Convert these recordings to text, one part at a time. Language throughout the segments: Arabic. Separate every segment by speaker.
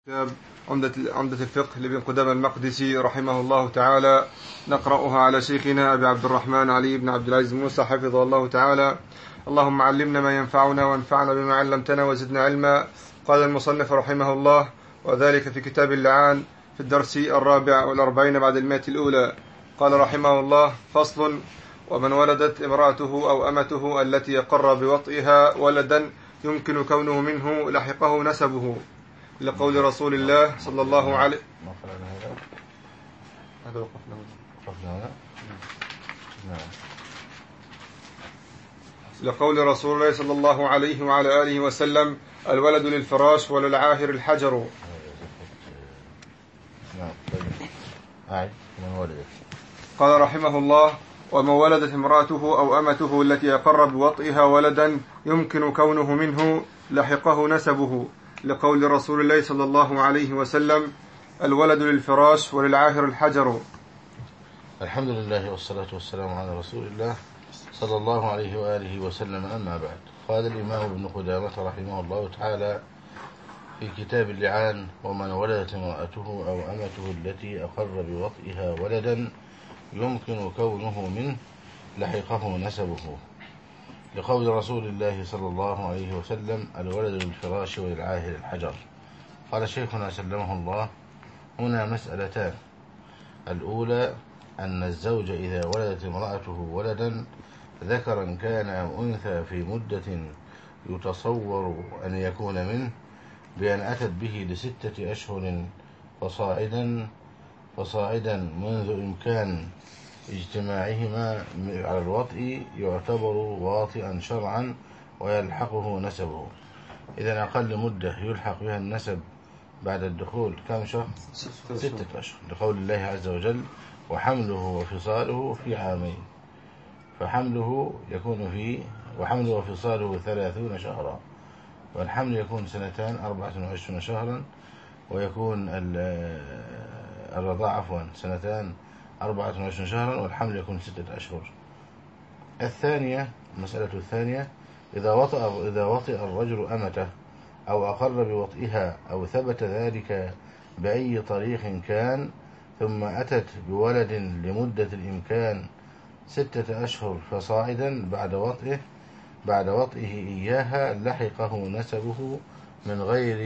Speaker 1: كتاب عمدة الفقه لابن قدامة المقدسي رحمه الله تعالى، نقرأها على شيخنا أبي عبد الرحمن علي بن عبد العزيز موسى حفظه الله تعالى. اللهم علمنا ما ينفعنا وانفعنا بما علمتنا وزدنا علما. قال المصنف رحمه الله: وذلك في كتاب اللعان في الدرس 44 بعد 100 الأولى. قال رحمه الله: فصل: ومن ولدت امرأته أو أمته التي يقر بوطئها ولدا يمكن كونه منه لحقه نسبه، لقول رسول الله صلى الله عليه لقول رسول الله صلى الله عليه وعلى آله وسلم: الولد للفراش وللعاهر الحجر. قال رحمه الله: ومن ولدت امرأته أو أمته التي يقر بوطئها ولدا يمكن كونه منه لحقه نسبه، لقول رسول الله صلى الله عليه وسلم: الولد للفراش وللعاهر الحجر.
Speaker 2: الحمد لله والصلاة والسلام على رسول الله صلى الله عليه وآله وسلم. أما بعد، قال الإمام ابن قدامة رحمه الله تعالى في كتاب اللعان: ومن ولدت امرأته أو أمته التي أقر بوطئها ولدا يمكن كونه منه لحقه نسبه، لقول رسول الله صلى الله عليه وسلم: الولد للفراش وللعاهر الحجر. قال شيخنا سلمه الله: هنا مسألتان. الأولى أن الزوج إذا ولدت امرأته ولدا ذكرا كان أو أنثى في مدة يتصور أن يكون منه، بأن أتت به ل6 أشهر فصاعدا منذ إمكان اجتماعهما على الوطء، يعتبر واطئا شرعا ويلحقه نسبه. إذا أقل مدة يلحق بها النسب بعد الدخول كم شهر؟ 6 أشهر، لقول الله عز وجل: وحمله وفصاله في عامين. فحمله وفصاله 30 شهرا، والحمل يكون 2 24 شهرا، ويكون الرضاع 2 24 شهرا، والحمل يكون 6 أشهر. المسألة الثانية: إذا وطئ الرجل أمته أو أقر بوطئها أو ثبت ذلك بأي طريق كان، ثم أتت بولد لمدة الإمكان 6 أشهر فصاعدا بعد وطئه إياها، لحقه نسبه من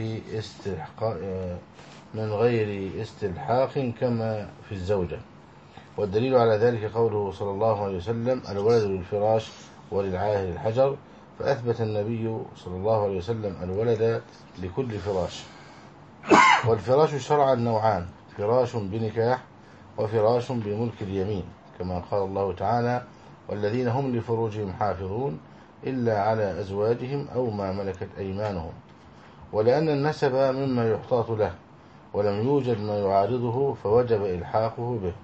Speaker 2: غير استلحاق كما في الزوجة. والدليل على ذلك قوله صلى الله عليه وسلم: الولد للفراش وللعاهر الحجر. فأثبت النبي صلى الله عليه وسلم الولد لكل فراش. والفراش شرعا نوعان: فراش بنكاح وفراش بملك اليمين، كما قال الله تعالى: والذين هم لفروجهم حافظون إلا على أزواجهم أو ما ملكت أيمانهم. ولأن النسب مما يحتاط له ولم يوجد ما يعارضه فوجب إلحاقه به.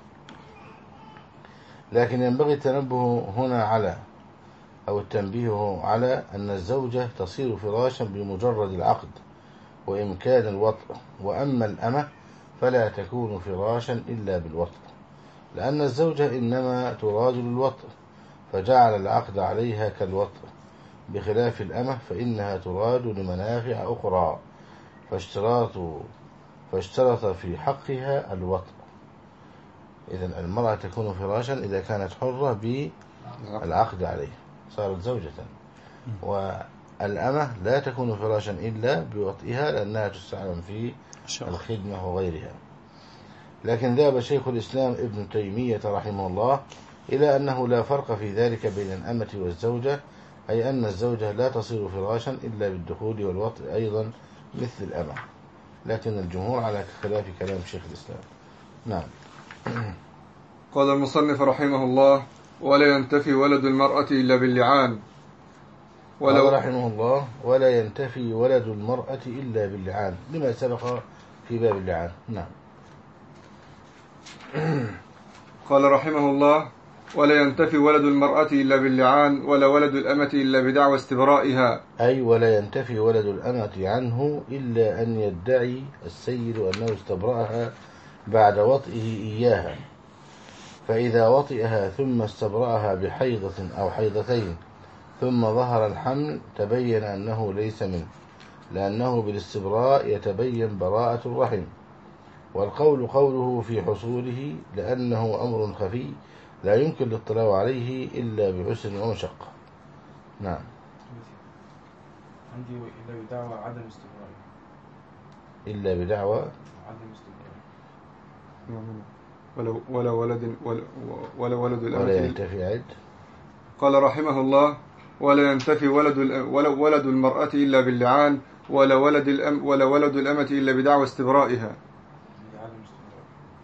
Speaker 2: لكن ينبغي التنبيه على أن الزوجة تصير فراشا بمجرد العقد وإمكان الوطء، وأما الأمة فلا تكون فراشا إلا بالوطء، لأن الزوجة إنما تراد للوطء فجعل العقد عليها كالوطء، بخلاف الأمة فإنها تراد لمنافع أخرى فاشترط في حقها الوطء. إذن المرأة تكون فراشا إذا كانت حرة بالعقد عليه صارت زوجة، والأمة لا تكون فراشا إلا بوطئها لأنها تستعمل في الخدمة وغيرها. لكن ذهب شيخ الإسلام ابن تيمية رحمه الله إلى أنه لا فرق في ذلك بين الأمة والزوجة، أي أن الزوجة لا تصير فراشا إلا بالدخول والوطء أيضا مثل الأمة، لكن الجمهور على خلاف كلام شيخ الإسلام. نعم.
Speaker 1: قال المصنف رحمه الله: ولا ينتفي ولد المرأة إلا باللعان.
Speaker 2: قال رحمه الله: ولا ينتفي ولد المرأة إلا باللعان، لما سبق في باب اللعان. نعم.
Speaker 1: قال رحمه الله: ولا ينتفي ولد المرأة إلا باللعان، ولا ولد الأمة إلا بدعوى استبرائها.
Speaker 2: أي ولا ينتفي ولد الأمة عنه إلا أن يدعي السيد أنه استبرأها بعد وطئه إياها، فإذا وطئها ثم استبرأها بحيضة أو حيضتين ثم ظهر الحمل تبين أنه ليس منه، لأنه بالاستبراء يتبين براءة الرحم. والقول قوله في حصوله لأنه أمر خفي لا يمكن الاطلاع عليه إلا بعسر ومشقة. نعم.
Speaker 3: عندي إلا بدعوى عدم استبراء.
Speaker 2: إلا بدعوى
Speaker 3: عدم استبراء.
Speaker 1: ولا ولد ولا ولد الأمة
Speaker 2: ولا ينتفي عد.
Speaker 1: قال رحمه الله: ولا ينتفي ولد المرأة إلا باللعان، ولا ولد الأمة إلا بدعوى استبرائها.
Speaker 3: عدم استبراء.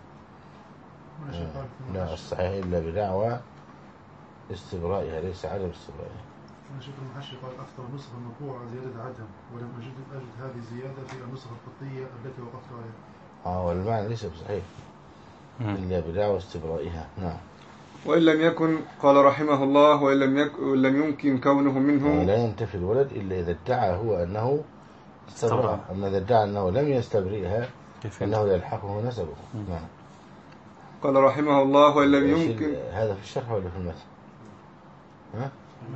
Speaker 2: لا، الصحيح إلا بدعوى استبرائها ليس عدم استبرائها.
Speaker 4: أنا شوف المحشي قال أكثر نسخة المطبوعة زيادة عدم، ولم أجد هذه الزيادة في النسخة القبطية التي وقفت عليها.
Speaker 2: والمعنى ليس بصحيح إلا بدعوى استبرائها. نعم.
Speaker 1: وإن لم يكن، قال رحمه الله: وإن لم يمكن كونه منه،
Speaker 2: لا ينتفي الولد إلا إذا ادعى هو أنه استبرأ. أما إذا ادعى أنه لم يستبرئها فإنه يلحقه نسبه. نعم.
Speaker 1: قال رحمه الله: وإن لم يمكن.
Speaker 2: هذا في الشرح ولا في المتن؟ ها؟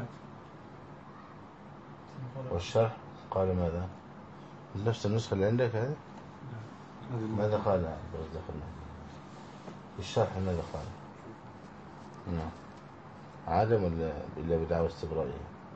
Speaker 2: والشرح قال ماذا؟ نفس النسخة اللي عندك هذه؟ ماذا قال؟ في الشرح ماذا قال؟ نعم. عدم إلا بدعوى استبرائه.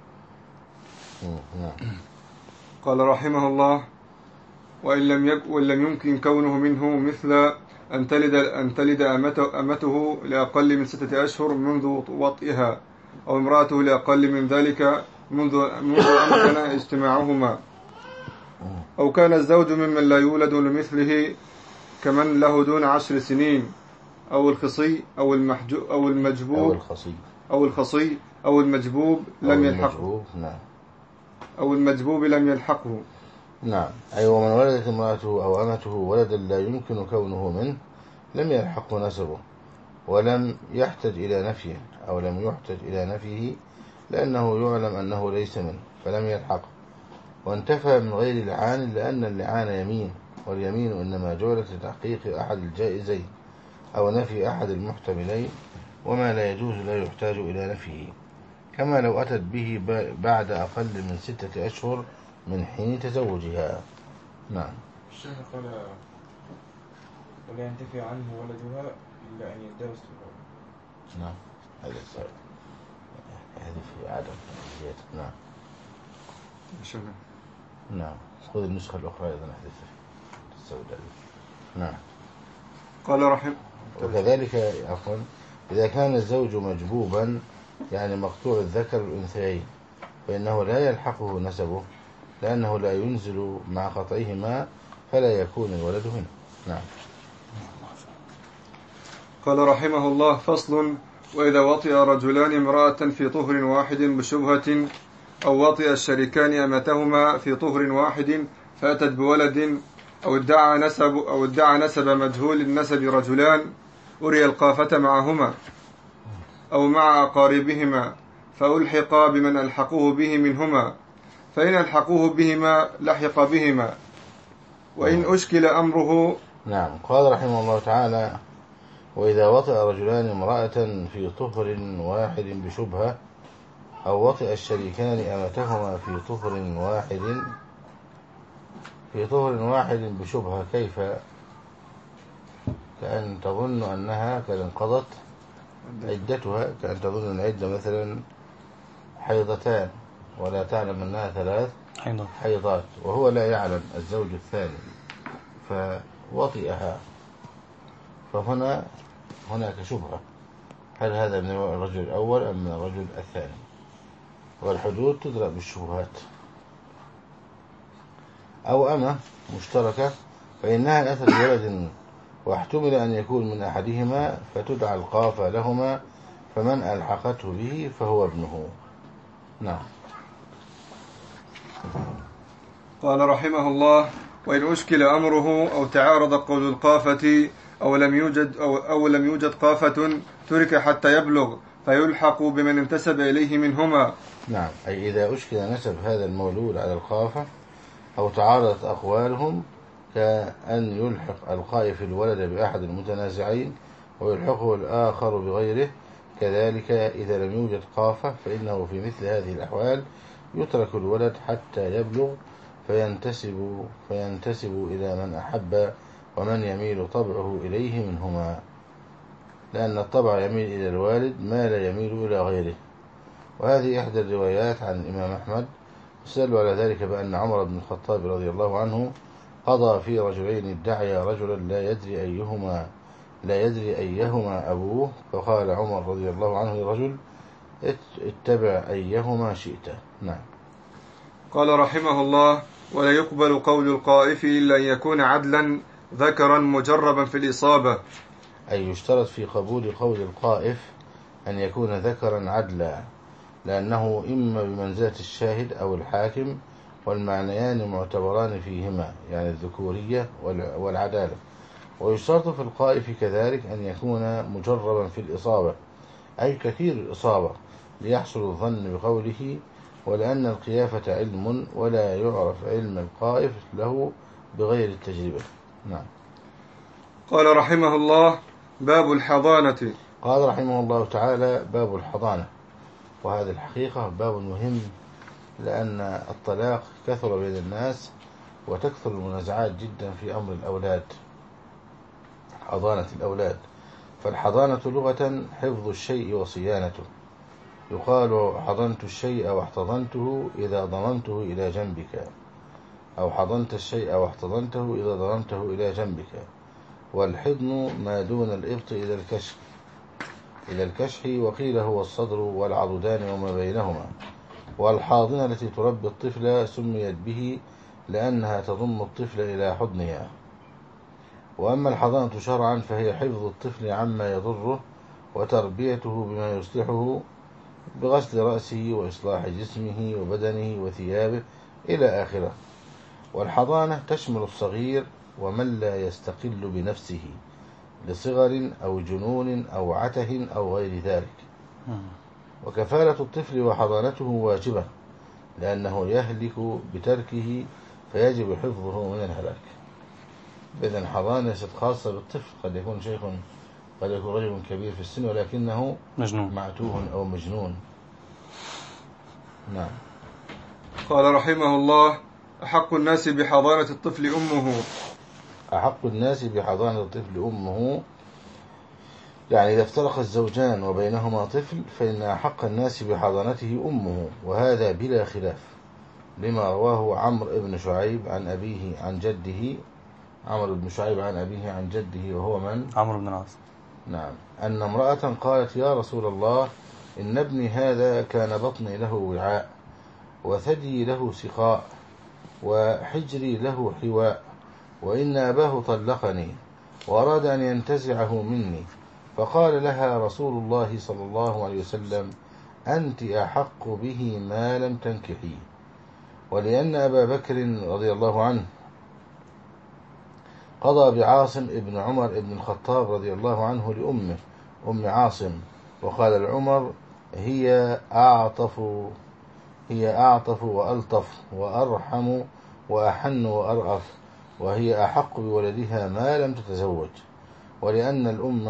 Speaker 2: نعم.
Speaker 1: قال رحمه الله: وإن لم يمكن كونه منه، مثل أن تلد أمته لأقل من 6 أشهر منذ وطئها، أو امرأته لأقل من ذلك منذ أمكن اجتماعهما، أو كان الزوج ممن لا يولد لمثله كمن له دون 10 سنين، أو الخصي أو المجبوب أو الخصي أو المجبوب لم يلحقه.
Speaker 2: نعم.
Speaker 1: أو المجبوب لم يلحقه.
Speaker 2: نعم. أي ومن ولدت امرأته أو أمته ولدا لا يمكن كونه منه لم يلحقه نسبه، ولم يحتج إلى نفيه، أو لم يحتج إلى نفيه لأنه يعلم أنه ليس منه فلم يلحقه. وانتفى من غير لعان لأن اللعان يمين، واليمين إنما جعلت لتحقيق أحد الجائزين أو نفي أحد المحتملين، وما لا يجوز لا يحتاج إلى نفيه، كما لو أتت به بعد أقل من 6 أشهر من حين تزوجها. نعم.
Speaker 3: الشيخ قال: ولا ينتفي عنه ولدها إلا أن يدعو استبراء.
Speaker 2: نعم. هذا الصحيح. هذه في عدم زيادة. نعم. نعم. خذ النسخة الأخرى أيضا أحدث السوداء. نعم.
Speaker 1: قال رحمه.
Speaker 2: وكذلك عفوا إذا كان الزوج مجبوبا يعني مقطوع الذكر والأنثيين فإنه لا يلحقه نسبه لأنه لا ينزل مع قطعهما فلا يكون الولد منه. نعم.
Speaker 1: قال رحمه الله: فصل: وإذا وطئ رجلان امرأة في طهر واحد بشبهة، أو وطئ الشريكان أمتهما في طهر واحد فأتت بولد، أو ادعى نسب مجهول النسب رجلان أري القافة معهما أو مع أقاربهما، فألحق بمن ألحقوه به منهما، فإن ألحقوه بهما لحق بهما، وإن أشكل أمره.
Speaker 2: نعم. قال رحمه الله تعالى: وإذا وطئ رجلان امرأة في طهر واحد بشبهة، أو وطئ الشريكان أمتهما في طهر واحد بشبهة. كيف؟ كأن تظن أنها قد انقضت عدتها، كأن تظن أن العدة مثلا حيضتان ولا تعلم أنها 3 حيضات، وهو لا يعلم الزوج الثاني فوطئها، فهنا هناك شبهة: هل هذا من الرجل الأول أم من الرجل الثاني؟ والحدود تدرأ بالشبهات. أو أمة مشتركة فإنها أتت بولد واحتمل أن يكون من أحدهما فتدعى القافة لهما، فمن ألحقته به فهو ابنه. نعم.
Speaker 1: قال رحمه الله: وإن أشكل أمره أو تعارض قول القافة أو لم يوجد قافة ترك حتى يبلغ فيلحق بمن انتسب إليه منهما.
Speaker 2: نعم. أي إذا أشكل نسب هذا المولود على القافة أو تعارضت أقوالهم، كأن يلحق القائف الولد بأحد المتنازعين ويلحقه الآخر بغيره. كذلك إذا لم يوجد قافة فإنه في مثل هذه الأحوال يترك الولد حتى يبلغ، فينتسب إلى من أحب ومن يميل طبعه إليه منهما، لأن الطبع يميل إلى الوالد ما لا يميل إلى غيره. وهذه إحدى الروايات عن الإمام أحمد. استدلوا على ذلك بأن عمر بن الخطاب رضي الله عنه قضى في رجلين ادعيا رجلا لا يدري أيهما أبوه، فقال عمر رضي الله عنه للرجل: اتبع أيهما شئت. نعم.
Speaker 1: قال رحمه الله: ولا يقبل قول القائف إلا أن يكون عدلا ذكرا مجربا في الإصابة.
Speaker 2: أي يشترط في قبول قول القائف أن يكون ذكرا عدلا، لأنه إما بمنزلة الشاهد أو الحاكم، والمعنيان معتبران فيهما، يعني الذكورية والعدالة. ويشترط في القائف كذلك أن يكون مجربا في الإصابة، أي كثير الإصابة، ليحصل الظن بقوله، ولأن القيافة علم ولا يعرف علم القائف له بغير التجربة. نعم.
Speaker 1: قال رحمه الله: باب الحضانة.
Speaker 2: قال رحمه الله تعالى: باب الحضانة. وهذا الحقيقة باب مهم، لأن الطلاق كثر بين الناس وتكثر المنازعات جدا في أمر الأولاد، حضانة الأولاد. فالحضانة لغة حفظ الشيء وصيانته. يقال حضنت الشيء واحتضنته إذا ضممته إلى جنبك، أو حضنت الشيء واحتضنته إذا ضممته إلى جنبك. والحضن ما دون الإبط إلى الكشح، وقيل هو الصدر والعضدان وما بينهما. والحاضنة التي تربي الطفل سميت به لأنها تضم الطفل إلى حضنها. وأما الحضانة شرعا فهي حفظ الطفل عما يضره وتربيته بما يصلحه، بغسل رأسه وإصلاح جسمه وبدنه وثيابه إلى آخره. والحضانة تشمل الصغير ومن لا يستقل بنفسه لصغر أو جنون أو عته أو غير ذلك. وكفالة الطفل وحضانته واجبة، لأنه يهلك بتركه، فيجب حفظه من الهلاك. إذن حضانة ليست خاصة بالطفل، قد يكون شيخ، قد يكون رجل كبير في السن ولكنه معتوه أو مجنون. نعم.
Speaker 1: قال رحمه الله: أحق الناس بحضانة الطفل أمه.
Speaker 2: أحق الناس بحضانة الطفل أمه، يعني إذا افترق الزوجان وبينهما طفل فإن أحق الناس بحضانته أمه، وهذا بلا خلاف، لما رواه عمرو بن شعيب عن أبيه عن جده. عمرو بن شعيب عن أبيه عن جده، وهو من؟
Speaker 5: عمرو بن العاص.
Speaker 2: نعم. أن امرأة قالت: يا رسول الله، إن ابني هذا كان بطني له وعاء، وثدي له سقاء، وحجري له حواء، وإن أباه طلقني وأراد أن ينتزعه مني. فقال لها رسول الله صلى الله عليه وسلم: أنت أحق به ما لم تنكحي. ولأن أبا بكر رضي الله عنه قضى بعاصم ابن عمر ابن الخطاب رضي الله عنه لأمه أم عاصم، وقال العمر: هي أعطف وألطف وأرحم وأحن وأرأف، وهي أحق بولدها ما لم تتزوج. ولأن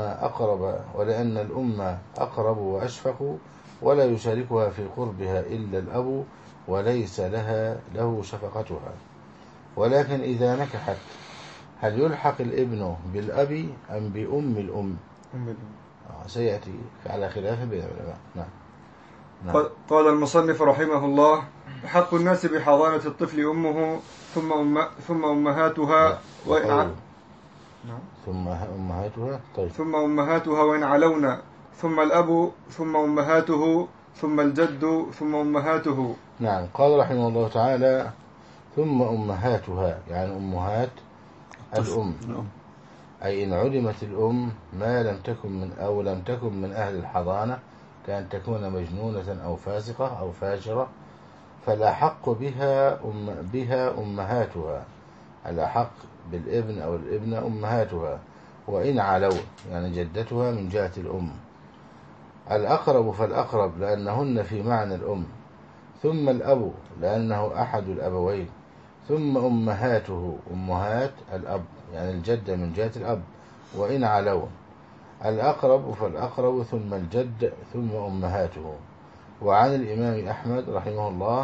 Speaker 2: الأم أقرب وأشفق، ولا يشاركها في قربها إلا الأب، وليس له شفقتها. ولكن إذا نكحت هل يلحق الابن بالأب أم بأم الأم؟ سيأتي على خلاف بين العلماء. نعم.
Speaker 1: قال المصنف رحمه الله: حق الناس بحضانة الطفل أمه ثم أمهاتها
Speaker 2: ثم أمهاتها. طيب.
Speaker 1: ثم أمهاتها وإن علونا، ثم الأب، ثم أمهاته، ثم الجد، ثم أمهاته.
Speaker 2: نعم. قال رحمه الله تعالى: ثم أمهاتها، يعني أمهات الأم، أي إن علمت الأم ما لم تكن من أهل الحضانة، كأن تكون مجنونة أو فاسقة أو فاجرة، فالأحق بها أمهاتها. الأحق بالابن أو الابنة أمهاتها، وإن علوا، يعني جدتها من جهة الأم. الأقرب فالأقرب، لأنهن في معنى الأم. ثم الأب، لأنه أحد الأبوين. ثم أمهاته، أمهات الأب، يعني الجدة من جهة الأب، وإن علوا. الأقرب فالأقرب، ثم الجد، ثم أمهاته. وعن الإمام أحمد رحمه الله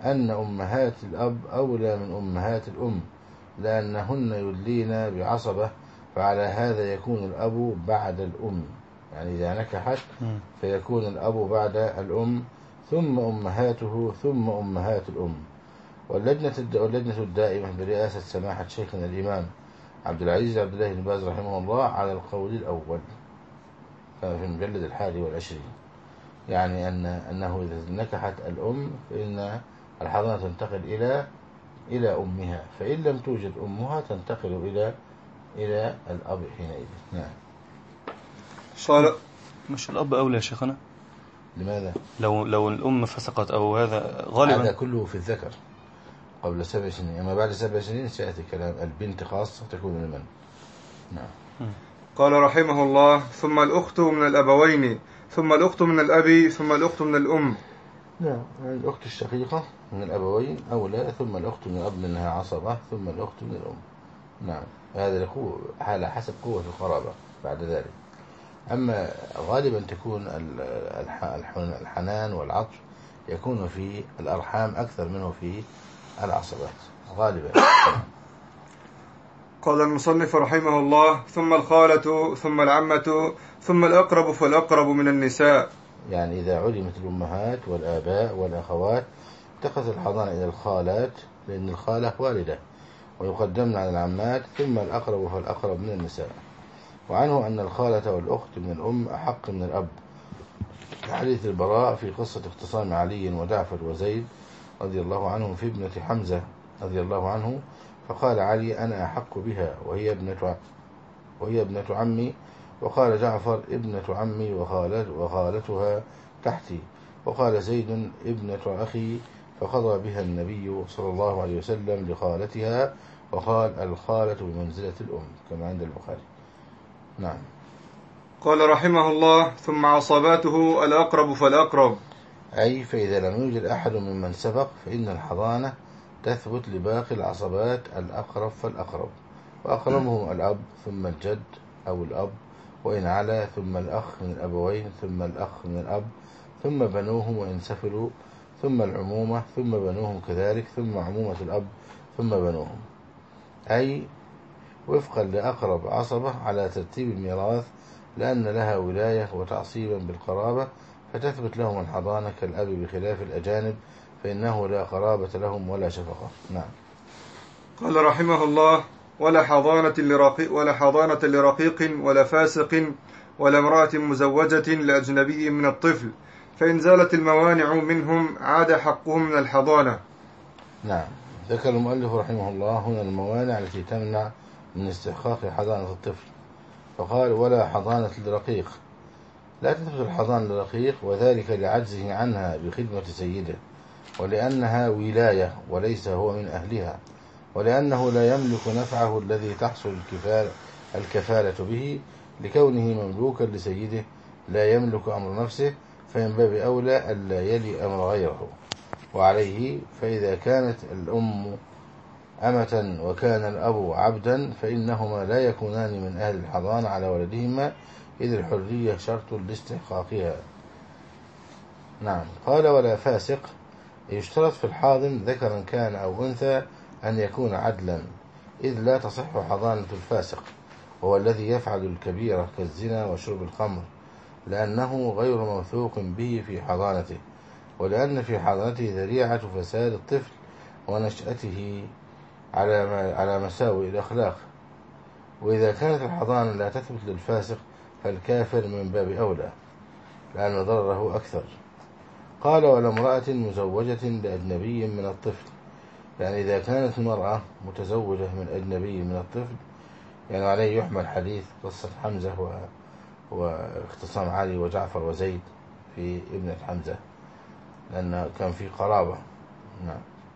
Speaker 2: أن أمهات الأب أولى من أمهات الأم، لأنهن يدلين بعصبة، فعلى هذا يكون الأب بعد الأم، يعني إذا نكحت فيكون الأب بعد الأم، ثم أمهاته، ثم أمهات الأم. واللجنة الدائمة برئاسة سماحة شيخنا الإمام عبد العزيز عبد الله بن باز رحمه الله على القول الأول، كما في المجلد 21، يعني أنه إذا نكحت الأم فإن الحضانة تنتقل إلى أمها، فإن لم توجد أمها تنتقل إلى الأب حينئذ. نعم.
Speaker 1: قال
Speaker 5: مش الأب أولى يا شيخنا؟
Speaker 2: لماذا؟
Speaker 5: لو الأم فسقت أو هذا غالبا
Speaker 2: هذا كله في الذكر قبل 7 سنين، أما بعد 7 سنين سيأتي كلام البنت خاصة تكون لمن. نعم.
Speaker 1: قال رحمه الله: ثم الأخت من الأبوين، ثم الأخت من الأب، ثم الأخت من الأم.
Speaker 2: نعم، الأخت الشقيقة من الأبوين أولى، ثم الأخت من الأب لأنها عصبة، ثم الأخت من الأم. نعم، هذا على حسب قوة القرابة بعد ذلك. أما غالبا تكون الحنان والعطف يكون في الأرحام أكثر منه في العصبات غالبا.
Speaker 1: قال المصنف رحمه الله: ثم الخالة، ثم العمة، ثم الأقرب فالأقرب من النساء.
Speaker 2: يعني إذا علمت الأمهات والآباء والأخوات اتخذ الحضانة إلى الخالات، لأن الخالة والدة، ويقدمن على العمات، ثم الأقرب فالأقرب من النساء. وعنه أن الخالة والأخت من الأم أحق من الأب، حديث البراء في قصة اختصام علي وجعفر وزيد رضي الله عنهم في ابنة حمزة رضي الله عنه، فقال علي: أنا أحق بها وهي ابنة عمي، وقال جعفر: ابنة عمي وخالتها تحتي، وقال زيد: ابنة أخي، فقضى بها النبي صلى الله عليه وسلم لخالتها، وقال: الخالة بمنزلة الأم، كما عند البخاري. نعم.
Speaker 1: قال رحمه الله: ثم عصباته الأقرب فالأقرب،
Speaker 2: أي فإذا لم يوجد أحد ممن سبق فإن الحضانة تثبت لباقي العصبات الأقرب فالأقرب، وأقربهم الأب، ثم الجد أو الأب وإن علا، ثم الأخ من الأبوين، ثم الأخ من الأب، ثم بنوهم وإن سفلوا، ثم العمومة، ثم بنوهم كذلك، ثم عمومة الأب، ثم بنوهم، أي وفقا لأقرب عصبة على ترتيب الميراث، لأن لها ولاية وتعصيبا بالقرابة، فتثبت لهم الحضانة كالأب، بخلاف الأجانب فإنه لا قرابة لهم ولا شفقة. نعم.
Speaker 1: قال رحمه الله: ولا حضانة لرقيق ولا فاسق ولا امرأة مزوجة لأجنبي من الطفل، فإن زالت الموانع منهم عاد حقهم من الحضانة.
Speaker 2: نعم. ذكر المؤلف رحمه الله هنا الموانع التي تمنع من استحقاق حضانة الطفل، فقال: ولا حضانة لرقيق، لا تثبت الحضانة للرقيق، وذلك لعجزه عنها بخدمة سيده، ولأنها ولاية وليس هو من أهلها، ولأنه لا يملك نفعه الذي تحصل الكفالة به، لكونه مملوكا لسيده لا يملك أمر نفسه، فمن باب أولى ألا يلي أمر غيره. وعليه فإذا كانت الأم أمة وكان الأب عبدا فإنهما لا يكونان من أهل الحضانة على ولدهما، إذ الحرية شرط لاستحقاقها. نعم. قال: ولا فاسق، يشترط في الحاضن ذكرا كان أو أنثى أن يكون عدلا، إذ لا تصح حضانة الفاسق، وهو الذي يفعل الكبيرة كالزنا وشرب الخمر، لأنه غير موثوق به في حضانته، ولأن في حضانته ذريعة فساد الطفل ونشأته على مساوئ الأخلاق. وإذا كانت الحضانة لا تثبت للفاسق فالكافر من باب أولى، لأن ضرره أكثر. قال: ولا امرأة مزوجة لأجنبي من الطفل، يعني إذا كانت المرأة متزوجة من أجنبي من الطفل، يعني عليه يحمل حديث قصة حمزة واختصام علي وجعفر وزيد في ابنة حمزة، لأن كان في قرابة. نعم.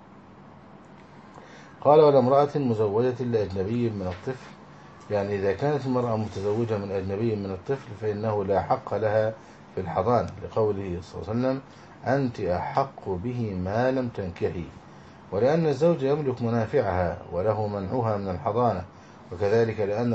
Speaker 2: قال: ولا امرأة مزوجة لأجنبي من الطفل، يعني إذا كانت المرأة متزوجة من أجنبي من الطفل فإنه لا حق لها في الحضانة، لقوله صلى الله عليه وسلم: أنت أحق به ما لم تنكحي، ولأن الزوج يملك منافعها وله منعها من الحضانة، وكذلك لأن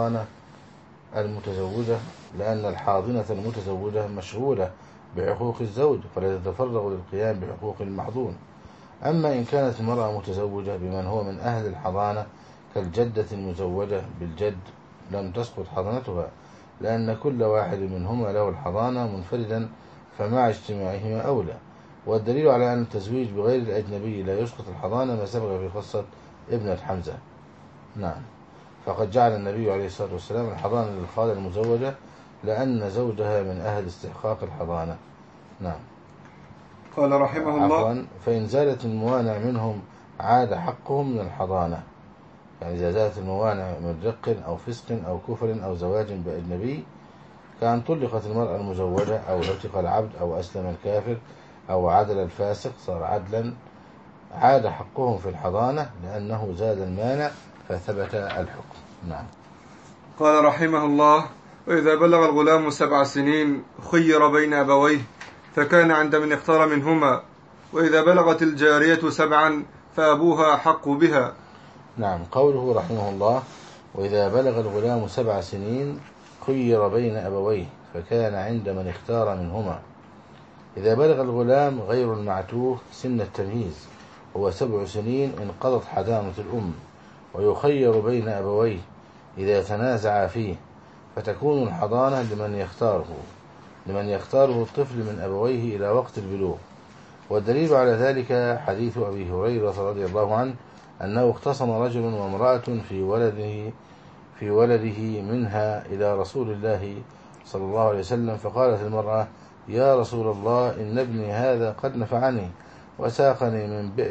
Speaker 2: الحاضنة المتزوجة مشغولة بحقوق الزوج، فلا تتفرغ للقيام بحقوق المحضون. أما إن كانت المرأة متزوجة بمن هو من أهل الحضانة كالجدة المزوجة بالجد لم تسقط حضانتها، لأن كل واحد منهما له الحضانة منفردا، فمع اجتماعهما أولى. والدليل على أن التزويج بغير الأجنبي لا يسقط الحضانة ما سبق في قصة ابنة حمزة. نعم، فقد جعل النبي عليه الصلاة والسلام الحضانة للخالة المزوجة لأن زوجها من أهل استحقاق الحضانة. نعم.
Speaker 1: قال رحمه الله:
Speaker 2: عفوا، فإن زالت الموانع منهم عاد حقهم من الحضانة. يعني إذا زالت الموانع من رق أو فسق أو كفر أو زواج بأجنبي، كأن طلقت المرأة المزوجة أو عتق العبد أو أسلم الكافر أو عدل الفاسق صار عدلا، عاد حقهم في الحضانة لأنه زاد المانع فثبت الحكم. نعم.
Speaker 1: قال رحمه الله: وإذا بلغ الغلام 7 سنين خير بين أبويه فكان عند من اختار منهما، وإذا بلغت الجارية 7 فأبوها أحق بها.
Speaker 2: نعم، قوله رحمه الله: وإذا بلغ الغلام 7 سنين خير بين أبويه فكان عند من اختار منهما. إذا بلغ الغلام غير المعتوه سن التمييز هو 7 سنين انقضت حضانة الأم، ويخير بين أبويه إذا تنازع فيه، فتكون الحضانة لمن يختاره الطفل من أبويه إلى وقت البلوغ. والدليل على ذلك حديث أبي هريرة رضي الله عنه أنه اختصم رجل وامرأة في ولده منها إلى رسول الله صلى الله عليه وسلم، فقالت المرأة: يا رسول الله، إن ابني هذا قد نفعني وساقني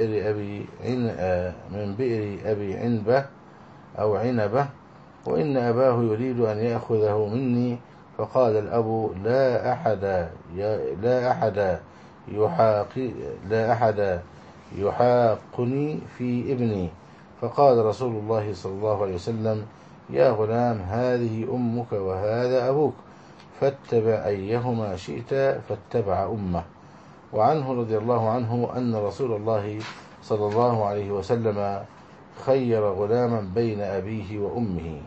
Speaker 2: من بئر أبي عنبة أو عنبة، وإن أباه يريد أن يأخذه مني. فقال الأب: لا أحد يحاقني في ابني. فقال رسول الله صلى الله عليه وسلم: يا غلام، هذه أمك وهذا أبوك، فاتبع أيهما شئت، فاتبع أمه. وعنه رضي الله عنه أن رسول الله صلى الله عليه وسلم خير غلاما بين أبيه وأمه.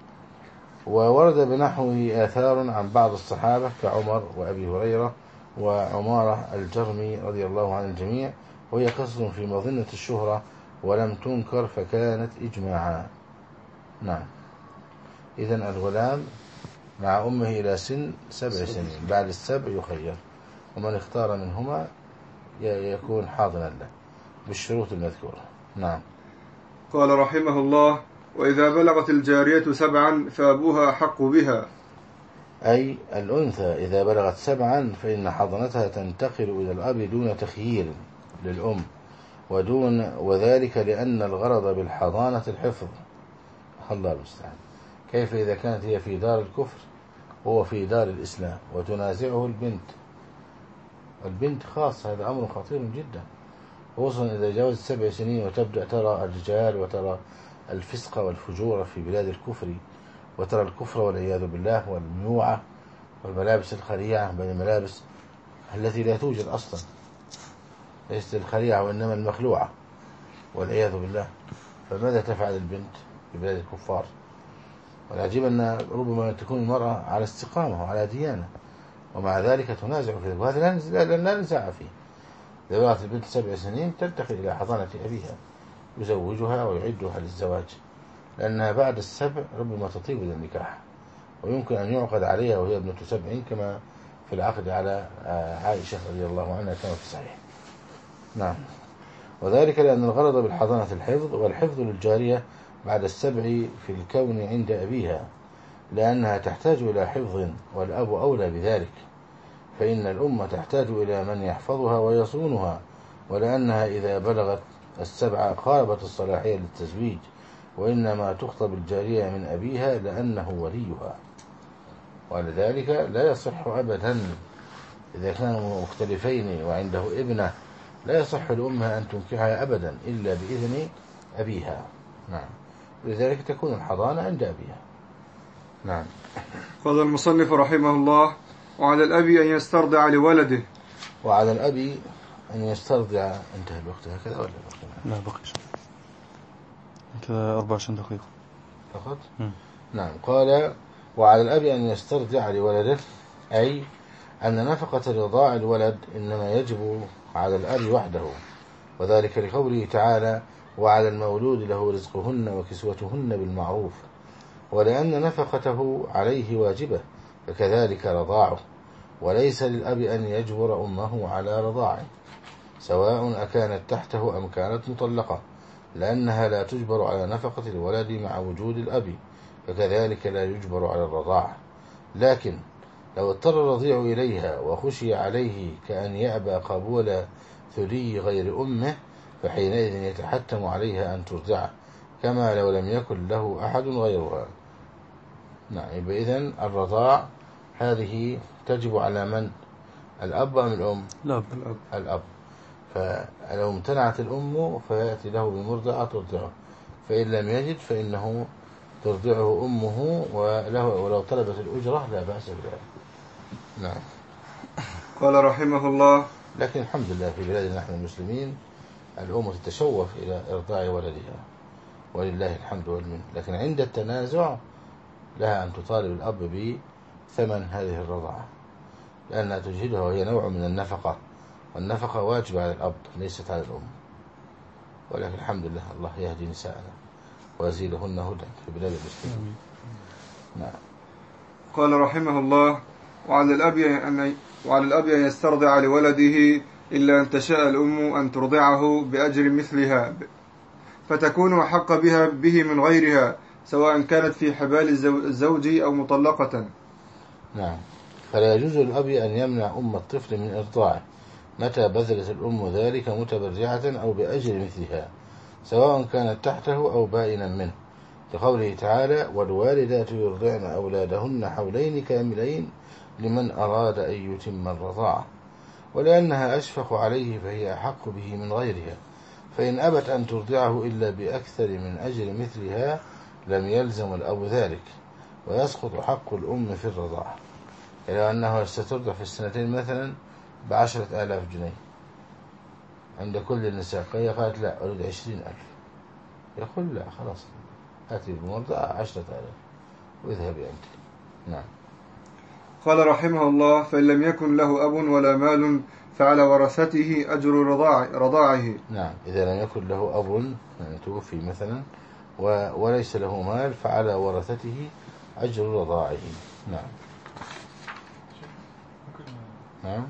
Speaker 2: وورد بنحوه آثار عن بعض الصحابة كعمر وأبي هريرة وعمارة الجرمي رضي الله عن الجميع، وهي قصة في مظنة الشهرة ولم تنكر فكانت إجماعا. نعم. إذن الغلام مع أمه إلى سن 7 سنين، بعد السبع يخير، ومن اختار منهما يكون حاضنا له بالشروط المذكورة. نعم.
Speaker 1: قال رحمه الله: وإذا بلغت الجارية 7 فأبوها أحق بها،
Speaker 2: أي الأنثى إذا بلغت 7 فإن حضنتها تنتقل إلى الأب دون تخيير للأم، وذلك لأن الغرض بالحضانة الحفظ. الله المستعان. كيف إذا كانت هي في دار الكفر وهو في دار الإسلام وتنازعه البنت خاصة، هذا أمر خطير جدا، خصوصا إذا جاوزت 7 سنين وتبدأ ترى الرجال وترى الفسق والفجور في بلاد الكفر، وترى الكفر والعياذ بالله والميوعة والملابس الخليعة، بين الملابس التي لا توجد أصلا، ليست الخليعة وإنما المخلوعة والعياذ بالله. فماذا تفعل البنت في بلاد الكفار؟ والعجيب أن ربما تكون المرأة على استقامة وعلى ديانة، ومع ذلك تنازع في ذلك، وهذا لا نزاع فيه. إذا بلغت البنت 7 سنين تنتقل إلى حضانة أبيها، يزوجها ويعدها للزواج، لأنها بعد السبع ربما تطيب للنكاح، ويمكن أن يعقد عليها وهي ابنة 7 كما في العقد على عائشة رضي الله عنها كما في الصحيح. نعم. وذلك لأن الغرض بالحضانة الحفظ، والحفظ للجارية بعد السبع في الكون عند أبيها، لأنها تحتاج إلى حفظ، والأب أولى بذلك، فإن الأم تحتاج إلى من يحفظها ويصونها، ولأنها إذا بلغت 7 قاربت الصلاحية للتزويج، وإنما تخطب الجارية من أبيها لأنه وليها. ولذلك لا يصح أبدا إذا كانوا مختلفين وعنده ابنة، لا يصح لأمها أن تنكحها أبدا إلا بإذن أبيها. نعم. لذلك تكون الحضانة عند أبيها. نعم.
Speaker 1: قال المصنف رحمه الله: وعلى الأب أن يسترضع لولده.
Speaker 2: وعلى الأب أن يسترضع. انتهى الوقت هكذا ولا
Speaker 5: لا بقي كذا 24 دقيقة
Speaker 2: فقط. نعم. قال: وعلى الأب أن يسترضع لولده، أي أن نفقة رضاع الولد إنما يجب على الأب وحده، وذلك لقوله تعالى: وعلى المولود له رزقهن وكسوتهن بالمعروف، ولأن نفقته عليه واجبة، فكذلك رضاعه، وليس للأب أن يجبر أمه على رضاعه، سواء أكانت تحته أم كانت مطلقة، لأنها لا تجبر على نفقة الولد مع وجود الأب، فكذلك لا يجبر على الرضاعة. لكن لو اضطر الرضيع إليها وخشي عليه كأن يأبى قبول ثدي غير أمه، فحينئذ يتحتم عليها أن ترضعه، كما لو لم يكن له أحد غيرها. نعم، إذن الرضاع هذه تجب على من؟ الأب أم الأم؟
Speaker 5: الأب.
Speaker 2: الأب. فلو امتنعت الأم فيأتي له بمرضعة ترضعه، فإن لم يجد فإنه ترضعه أمه، ولو طلبت الأجرة لا بأس بذلك. نعم.
Speaker 1: قال رحمه الله:
Speaker 2: لكن الحمد لله في بلادنا نحن المسلمين الأم تتشوف إلى إرضاع ولدها، ولله الحمد والمنة، لكن عند التنازع لها أن تطالب الأب بثمن هذه الرضاعة، لأنها تجهدها وهي نوع من النفقة، والنفقة واجبة على الأب ليست على الأم. ولكن الحمد لله الله يهدي نساءنا ويزيدهن هدى في بلاد المسلمين. نعم.
Speaker 1: قال رحمه الله: وعلى الأب أن يسترضع لولده إلا أن تشاء الأم أن ترضعه بأجر مثلها، فتكون أحق به من غيرها، سواء كانت في حبال الزوج أو مطلقة.
Speaker 2: نعم. فلا يجوز للأب أن يمنع أم الطفل من إرضاعه متى بذلت الأم ذلك متبرعة أو بأجر مثلها، سواء كانت تحته أو بائنا منه، لقوله تعالى: والوالدات يرضعن أولادهن حولين كاملين لمن أراد أن يتم الرضاعة، ولأنها أشفق عليه فهي أحق به من غيرها، فإن أبت أن ترضعه إلا بأكثر من أجر مثلها لم يلزم الأب ذلك، ويسقط حق الأم في الرضاعة، إلى أنه سترضع في السنتين مثلا ب10,000 جنيه عند كل النساء، هي قالت لا أريد 20,000، يقول لا خلاص هاتي بمرضعة 10,000 واذهبي أنت. نعم.
Speaker 1: قال رحمه الله: فإن لم يكن له أب ولا مال فعلى ورثته أجر رضاعه.
Speaker 2: نعم، إذا لم يكن له أب يعني توفي مثلا وليس له مال فعلى ورثته أجر رضاعه. نعم. نعم.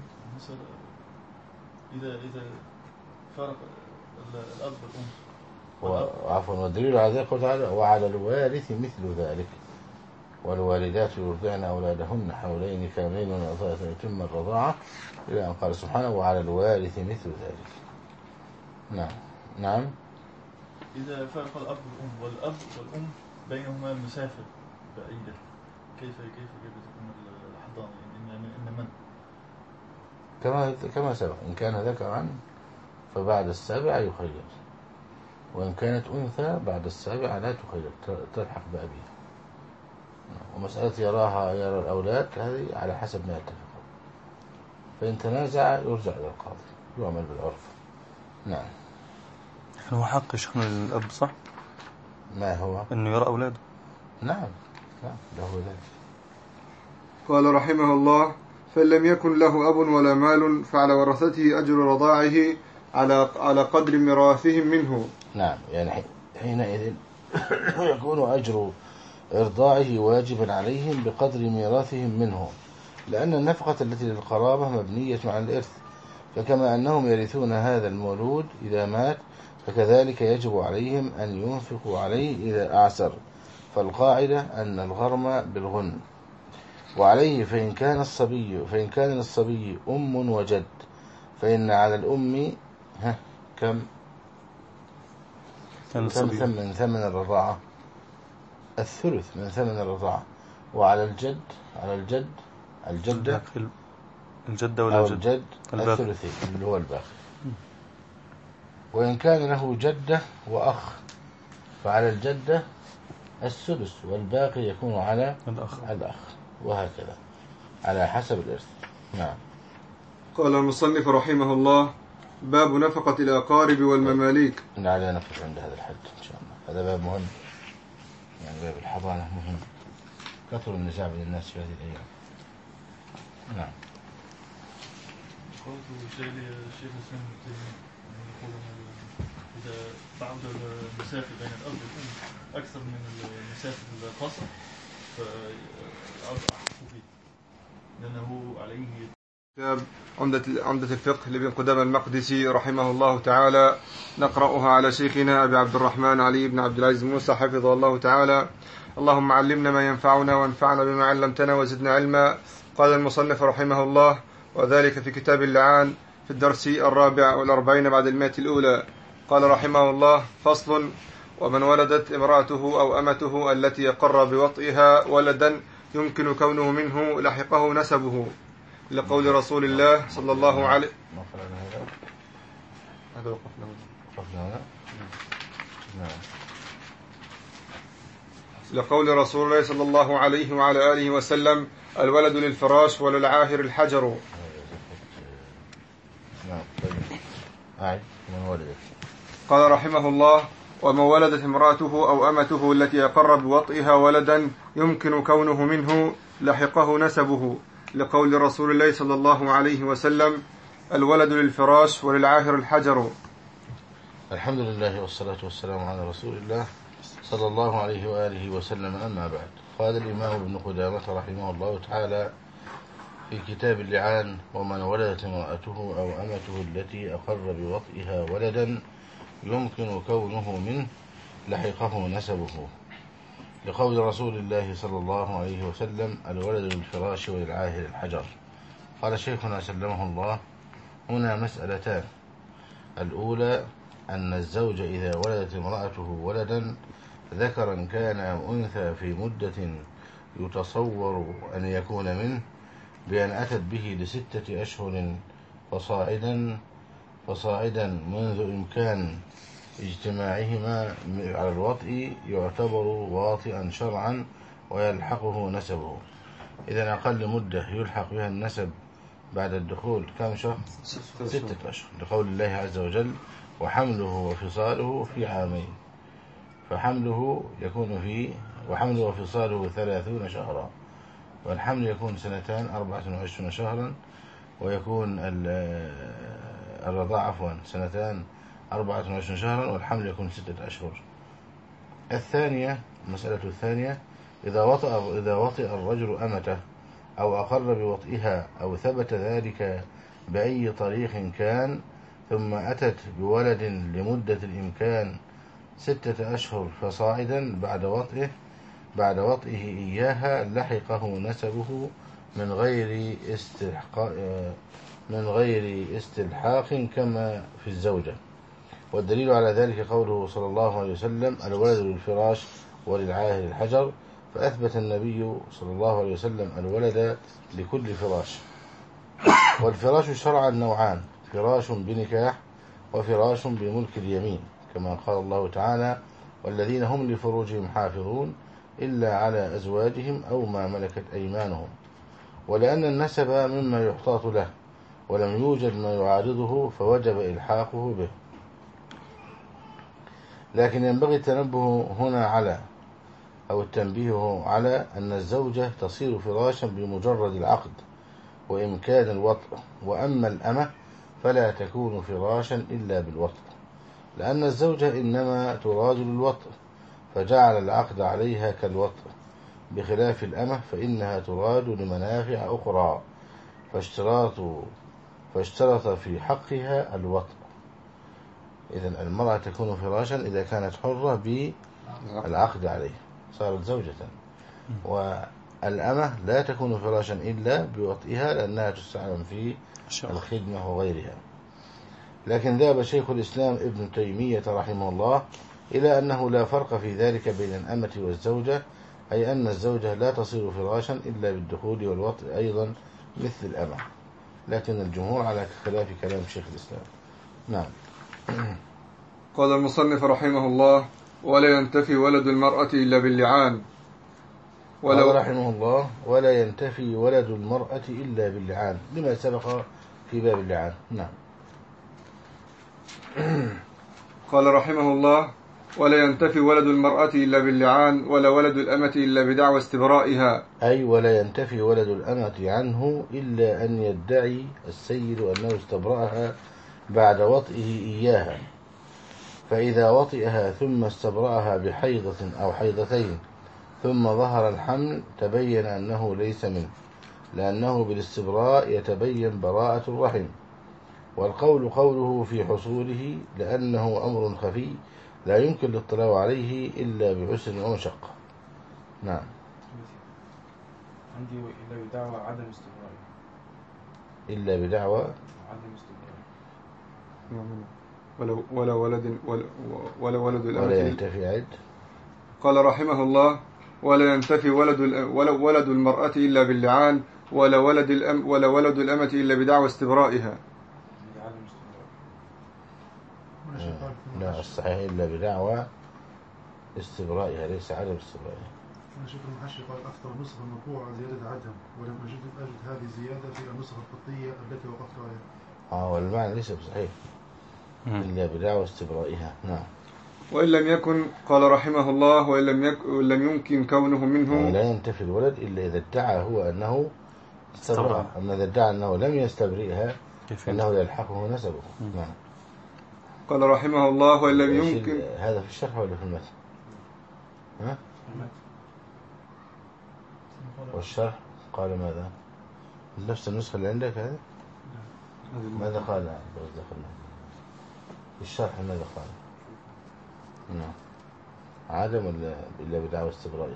Speaker 6: إذا فرق الأب والأم
Speaker 2: عفوا، والدليل على ذلك قال تعالى: وعلى الوارث مثل ذلك، والوالدات يرضعن أولادهن حولين كاملين من أطاعة يتم الرضاعة، إلى أن قال سبحانه: وعلى الوارث مثل ذلك. نعم. نعم.
Speaker 6: إذا فرق الأب والأم والأم بينهما مسافة بعيدة، كيف تكون الحضانة؟ إن من
Speaker 2: كما سبق، إن كان ذكرا فبعد السابعة يخير، وإن كانت أنثى بعد السابعة لا تخير، تلحق بأبيها. ومسألة يرى الأولاد هذه على حسب ما يتفق، فإن تنازع يرجع إلى القاضي يعمل بالعرف. نعم.
Speaker 5: هو حق شيخنا الأب صح؟
Speaker 2: ما هو؟
Speaker 5: أنه يرى أولاده.
Speaker 2: نعم له ذلك.
Speaker 1: قال رحمه الله: فإن لم يكن له أب ولا مال فعلى ورثته أجر رضاعه على قدر ميراثهم منه.
Speaker 2: نعم، يعني حينئذ يكون أجر إرضاعه واجبا عليهم بقدر ميراثهم منه، لأن النفقة التي للقرابة مبنية على الإرث، فكما أنهم يرثون هذا المولود إذا مات فكذلك يجب عليهم أن ينفقوا عليه إذا أعسر، فالقاعدة أن الغرم بالغن. وعليه فإن كان للصبي أم وجد فإن على الأم كم من ثمن الرضاعة؟ الثلث من ثمن الرضاعة. وعلى الجدة
Speaker 5: ولا
Speaker 2: الجد الثلثين اللي هو الباقي. وإن كان له جدة وأخ فعلى الجدة السدس، والباقي يكون على الأخ، وهكذا على حسب الإرث. نعم.
Speaker 1: قال المصنف رحمه الله: باب نفقة الأقارب والمماليك.
Speaker 2: علينا نقف عند هذا الحد إن شاء الله، هذا باب مهم، يعني باب الحضانة مهم، كثر النزاع بين الناس في هذه الأيام. نعم.
Speaker 6: قلت شيء الشيخ الإسلام يقولون إذا بعد المسافة بين الأب والأم أكثر من المسافة الخاصة فأحق فيه لأنه عليه.
Speaker 1: كتاب عمدة الفقه لابن قدامة المقدسي رحمه الله تعالى، نقرأها على شيخنا أبي عبد الرحمن علي بن عبد العزيز موسى حفظه الله تعالى. اللهم علمنا ما ينفعنا وانفعنا بما علمتنا وزدنا علما. قال المصنف رحمه الله: وذلك في كتاب اللعان في الدرس 44 بعد 100 الأولى. قال رحمه الله: فصل: ومن ولدت امرأته أو أمته التي يقر بوطئها ولدا يمكن كونه منه لحقه نسبه، لقول رسول الله صلى الله عليه لقول رسول الله صلى الله عليه وعلى آله وسلم: الولد للفراش وللعاهر الحجر. قال رحمه الله: ومن ولدت امرأته أو أمته التي يقر بوطئها ولدا يمكن كونه منه لحقه نسبه، لقول رسول الله صلى الله عليه وسلم: الولد للفراش وللعاهر الحجر.
Speaker 2: الحمد لله والصلاة والسلام على رسول الله صلى الله عليه وآله وسلم، أما بعد. قال الإمام ابن قدامة رحمه الله تعالى في كتاب اللعان: ومن ولدت امرأته أو أمته التي أقر بوطئها ولدا يمكن كونه منه لحقه نسبه، لقول رسول الله صلى الله عليه وسلم: الولد للفراش وللعاهر الحجر. قال شيخنا سلمه الله: هنا مسألتان. الأولى أن الزوج إذا ولدت امرأته ولدا ذكرا كان أم أنثى في مدة يتصور أن يكون منه، بأن أتت به ل6 أشهر فصاعدا منذ إمكان اجتماعهما على الوطء، يعتبر واطئا شرعا ويلحقه نسبه. إذا أقل مدة يلحق بها النسب بعد الدخول كم شهر؟ 6 أشهر، لقول الله عز وجل: وحمله وفصاله في عامين. فحمله وفصاله 30 شهرا، والحمل يكون 2 24 شهرا، ويكون الرضاع 2 24 شهرا، والحمل يكون 6 أشهر. المسألة الثانية: إذا وطئ الرجل أمته أو أقر بوطئها أو ثبت ذلك بأي طريق كان، ثم أتت بولد لمدة الإمكان 6 أشهر فصاعدا بعد وطئه إياها، لحقه نسبه من غير استلحاق كما في الزوجة. والدليل على ذلك قوله صلى الله عليه وسلم: الولد للفراش وللعاهر الحجر. فأثبت النبي صلى الله عليه وسلم الولد لكل فراش. والفراش شرعا نوعان: فراش بنكاح وفراش بملك اليمين، كما قال الله تعالى: والذين هم لفروجهم حافظون إلا على أزواجهم أو ما ملكت أيمانهم. ولأن النسب مما يحتاط له ولم يوجد ما يعارضه فوجب إلحاقه به. لكن ينبغي التنبيه على أن الزوجة تصير فراشا بمجرد العقد وإمكان الوطء، وأما الأمة فلا تكون فراشا إلا بالوطء، لأن الزوجة إنما تراد للوطء فجعل العقد عليها كالوطء، بخلاف الأمة فإنها تراد لمنافع أخرى فاشترط في حقها الوطء. إذن المرأة تكون فراشا إذا كانت حرة بالعقد عليه صارت زوجة، والأمة لا تكون فراشا إلا بوطئها لأنها تستعمل في الخدمة وغيرها. لكن ذهب شيخ الإسلام ابن تيمية رحمه الله إلى أنه لا فرق في ذلك بين الأمة والزوجة، أي أن الزوجة لا تصير فراشا إلا بالدخول والوطء أيضا مثل الأمة، لكن الجمهور على خلاف كلام شيخ الإسلام. نعم.
Speaker 1: قال المصنف رحمه الله: ولا ينتفي ولد المرأة إلا باللعان.
Speaker 2: قال رحمه الله: ولا ينتفي ولد المرأة إلا باللعان، لما سبق في باب اللعان. نعم.
Speaker 1: قال رحمه الله: ولا ينتفي ولد المرأة إلا باللعان، ولا ولد الأمة إلا بدعوى استبرائها.
Speaker 2: أي ولا ينتفي ولد الأمة عنه إلا أن يدعي السيد أنه استبرأها بعد وطئه إياها، فإذا وطئها ثم استبرأها بحيضة أو حيضتين ثم ظهر الحمل تبين أنه ليس منه، لأنه بالاستبراء يتبين براءة الرحم. والقول قوله في حصوله، لأنه أمر خفي لا يمكن الاطلاع عليه إلا بعسر ومشقة. نعم.
Speaker 3: عندي إلا بدعوى عدم استمرار.
Speaker 2: إلا بدعوى
Speaker 3: عدم استمرار.
Speaker 1: ولا ولد
Speaker 2: ولا
Speaker 1: الأمة
Speaker 2: ينتفي عد.
Speaker 1: قال رحمه الله: ولا ينتفي ولد المرأة إلا باللعان، ولا ولد الأمة إلا بدعوى استبرائها.
Speaker 3: عدم استمرار.
Speaker 2: لا، الصحيح إلا بدعوى استبرائها، ليس عدم استبرائها.
Speaker 4: أنا شوف المحشي قال أخطر النسخة المطبوعة زيادة عدم، ولم أجد هذه الزيادة في النسخة القبطية التي وقفت عليها.
Speaker 2: والمعنى ليس بصحيح إلا بدعوى استبرائها. نعم.
Speaker 1: وإن لم يكن، قال رحمه الله: وإن لم يمكن كونه منه،
Speaker 2: لا ينتفي الولد إلا إذا ادعى هو أنه استبرأ. أما إذا ادعى أنه لم يستبرئها فإنه يلحقه نسبه. نعم.
Speaker 1: قال رحمه الله: وإن لم يمكن.
Speaker 2: هذا في الشرح ولا في المتن؟ ها؟ والشرح قال ماذا؟ نفس النسخة اللي عندك هذا؟ ماذا قال؟ في الشرح ماذا قال؟ نعم. عدم إلا بدعوى استبرائه.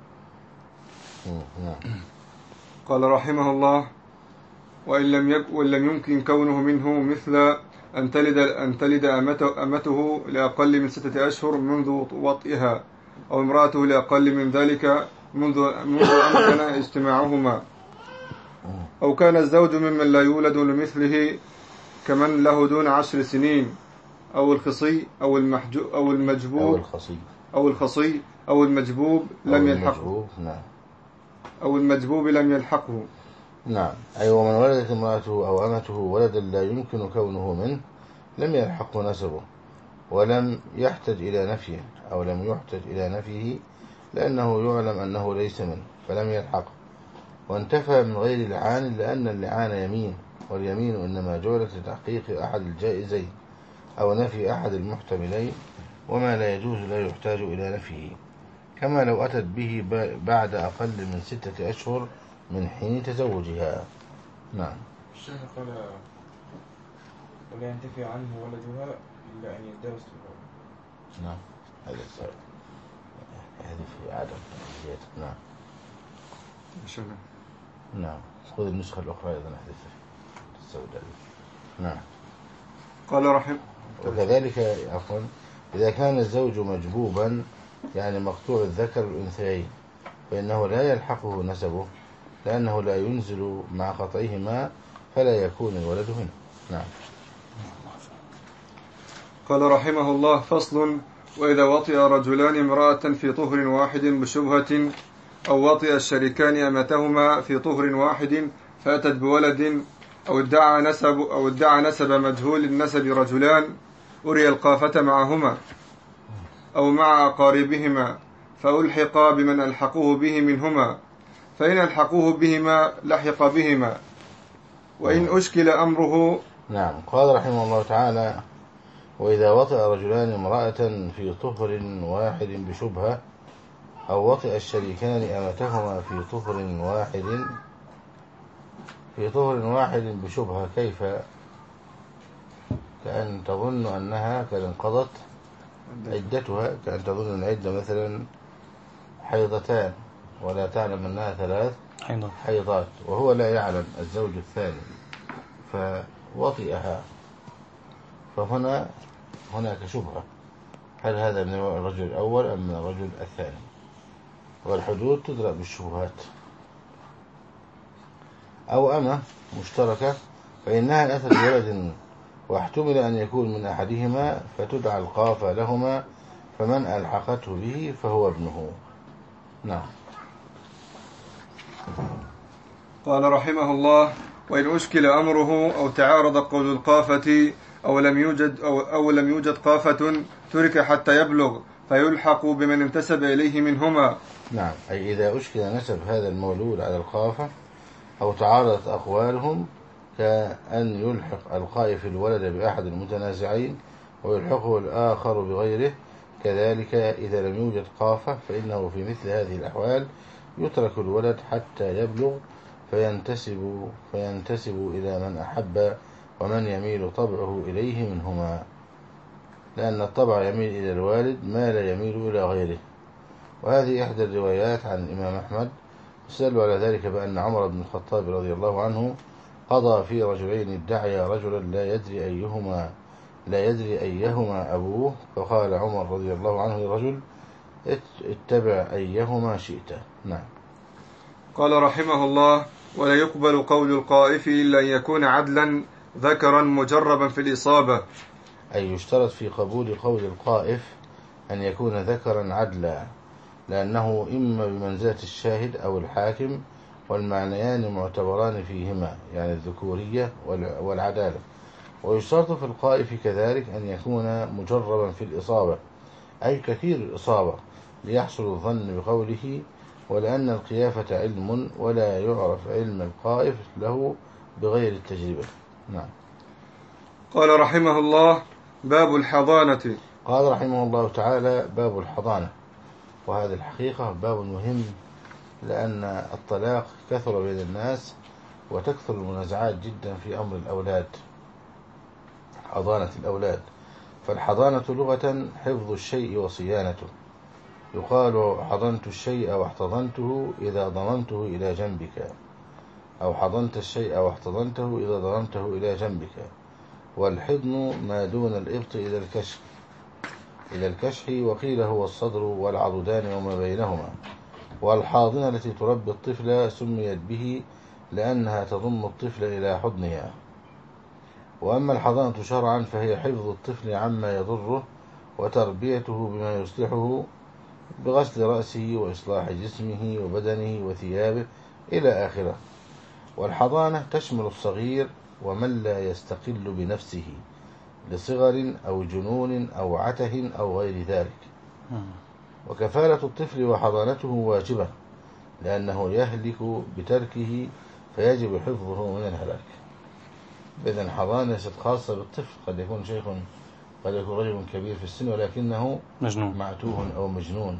Speaker 2: نعم.
Speaker 1: قال رحمه الله: وإن لم يمكن كونه منه، مثل أن تلد أمته لأقل من 6 أشهر منذ وطئها، أو امرأته لأقل من ذلك منذ أمكن اجتماعهما، أو كان الزوج ممن لا يولد لمثله كمن له دون 10 سنين، أو الخصي أو المجبوب أو الخصي أو المجبوب لم يلحقه.
Speaker 2: نعم.
Speaker 1: أو المجبوب لم يلحقه.
Speaker 2: نعم. أي ومن ولدت امرأته أو أمته ولدا لا يمكن كونه منه لم يلحقه نسبه، ولم يحتج إلى نفيه، أو لم يحتج إلى نفيه لأنه يعلم أنه ليس منه فلم يلحقه. وانتفى من غير لعان، لأن اللعان يمين، واليمين إنما جعلت لتحقيق أحد الجائزين أو نفي أحد المحتملين، وما لا يجوز لا يحتاج إلى نفيه، كما لو أتت به بعد أقل من 6 أشهر من حين تزوجها. نعم.
Speaker 3: الشيخ قال: ولا ينتفي عنه ولدها إلا أن يزداد استمرار.
Speaker 2: نعم. هذا السؤال هذه في عدم زيادة. نعم. نعم. خذ النسخة الأخرى إذا نحدث السوداء. نعم.
Speaker 1: قال رحمه.
Speaker 2: وكذلك عفوا إذا كان الزوج مجبوبا، يعني مقطوع الذكر الأنثيين، فإنه لا يلحقه نسبه، لأنه لا ينزل مع قطعهما، فلا يكون الولد منه. نعم.
Speaker 1: قال رحمه الله: فصل: وإذا وطئ رجلان امرأة في طهر واحد بشبهة، أو وطئ الشريكان أمتهما في طهر واحد فأتت بولد، أو ادعى نسب مجهول النسب رجلان، أري القافة معهما أو مع أقاربهما، فألحق بمن ألحقوه به منهما، فإن ألحقوه بهما لحق بهما، وإن أشكل أمره.
Speaker 2: نعم. قال رحمه الله تعالى: وإذا وطئ رجلان امرأة في طهر واحد بشبهة، أو وطئ الشريكان أمتهما في طهر واحد بشبهة. كيف؟ كأن تظن أنها قد انقضت عدتها، كأن تظن العدة مثلا حيضتان، ولا تعلم أنها 3 حيضات، وهو لا يعلم الزوج الثاني فوطئها، فهنا هناك شبهة: هل هذا من الرجل الأول أم من الرجل الثاني؟ والحدود تدرأ بالشبهات. أو أمة مشتركة، فإنها أتت بولد واحتمل أن يكون من أحدهما، فتدعى القافة لهما، فمن ألحقته به فهو ابنه. نعم.
Speaker 1: قال رحمه الله: وإن أشكل أمره، أو تعارض قول القافة، أو لم يوجد قافة، ترك حتى يبلغ، فيلحق بمن انتسب إليه منهما.
Speaker 2: نعم. أي إذا أشكل نسب هذا المولود على القافة، أو تعارضت أقوالهم، كأن يلحق القائف الولد بأحد المتنازعين ويلحقه الآخر بغيره. كذلك إذا لم يوجد قافة فإنه في مثل هذه الأحوال يترك الولد حتى يبلغ فينتسب إلى من أحب ومن يميل طبعه إليه منهما، لأن الطبع يميل إلى الوالد ما لا يميل إلى غيره. وهذه إحدى الروايات عن الإمام أحمد. استدلوا على ذلك بأن عمر بن الخطاب رضي الله عنه قضى في رجلين ادعيا رجلا لا يدري أيهما أبوه، فقال عمر رضي الله عنه للرجل اتبع أيهما شئت. نعم.
Speaker 1: قال رحمه الله: ولا يقبل قول القائف إلا أن يكون عدلا ذكرا مجربا في الإصابة.
Speaker 2: أي يشترط في قبول قول القائف أن يكون ذكرا عدلا، لأنه إما بمنزلة الشاهد أو الحاكم، والمعنيان معتبران فيهما، يعني الذكورية والعدالة. ويشترط في القائف كذلك أن يكون مجربا في الإصابة، أي كثير الإصابة، ليحصل الظن بقوله، ولأن القيافة علم ولا يعرف علم القائف له بغير التجربة. نعم.
Speaker 1: قال رحمه الله: باب الحضانة.
Speaker 2: قال رحمه الله تعالى: باب الحضانة. وهذا الحقيقة باب مهم، لأن الطلاق كثر بين الناس وتكثر المنازعات جدا في أمر الأولاد، حضانة الأولاد. فالحضانة لغة حفظ الشيء وصيانته. يقال حضنت الشيء واحتضنته إذا ضممته إلى جنبك، أو حضنت الشيء واحتضنته إذا ضممته إلى جنبك. والحضن ما دون الإبط إلى الكشح، وقيل هو الصدر والعضدان وما بينهما. والحاضنة التي تربي الطفل سميت به لأنها تضم الطفل إلى حضنها. وأما الحضانة شرعا فهي حفظ الطفل عما يضره وتربيته بما يصلحه، بغسل رأسه وإصلاح جسمه وبدنه وثيابه إلى آخره. والحضانة تشمل الصغير ومن لا يستقل بنفسه لصغر أو جنون أو عته أو غير ذلك. وكفالة الطفل وحضانته واجبة، لأنه يهلك بتركه فيجب حفظه من الهلاك. إذن حضانة ليست خاصة بالطفل، قد يكون شيخ، قد يكون رجل كبير في السن ولكنه
Speaker 5: مجنون،
Speaker 2: معتوه أو مجنون.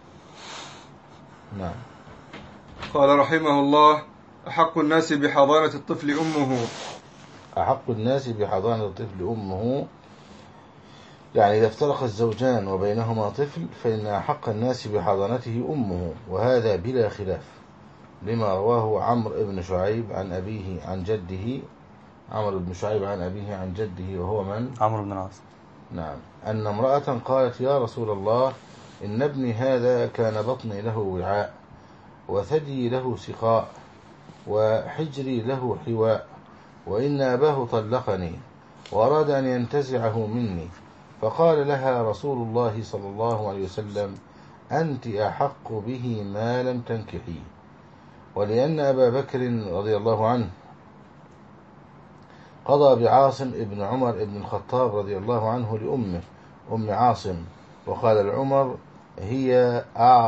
Speaker 2: نعم.
Speaker 1: قال رحمه الله: أحق الناس بحضانة الطفل أمه.
Speaker 2: أحق الناس بحضانة الطفل أمه، يعني إذا افترق الزوجان وبينهما طفل فإن أحق الناس بحضانته أمه، وهذا بلا خلاف، لما رواه عمرو بن شعيب عن أبيه عن جده. عمرو بن شعيب عن أبيه عن جده وهو من؟
Speaker 5: عمرو بن العاص.
Speaker 2: نعم. أن امرأة قالت: يا رسول الله، إن ابني هذا كان بطني له وعاء، وثدي له سقاء، وحجري له حواء، وإن أباه طلقني وأراد أن ينتزعه مني. فقال لها رسول الله صلى الله عليه وسلم: أنت أحق به ما لم تنكحيه. ولأن أبا بكر رضي الله عنه قضى بعاصم ابن عمر ابن الخطاب رضي الله عنه لأمه أم عاصم، وقال لعمر: هي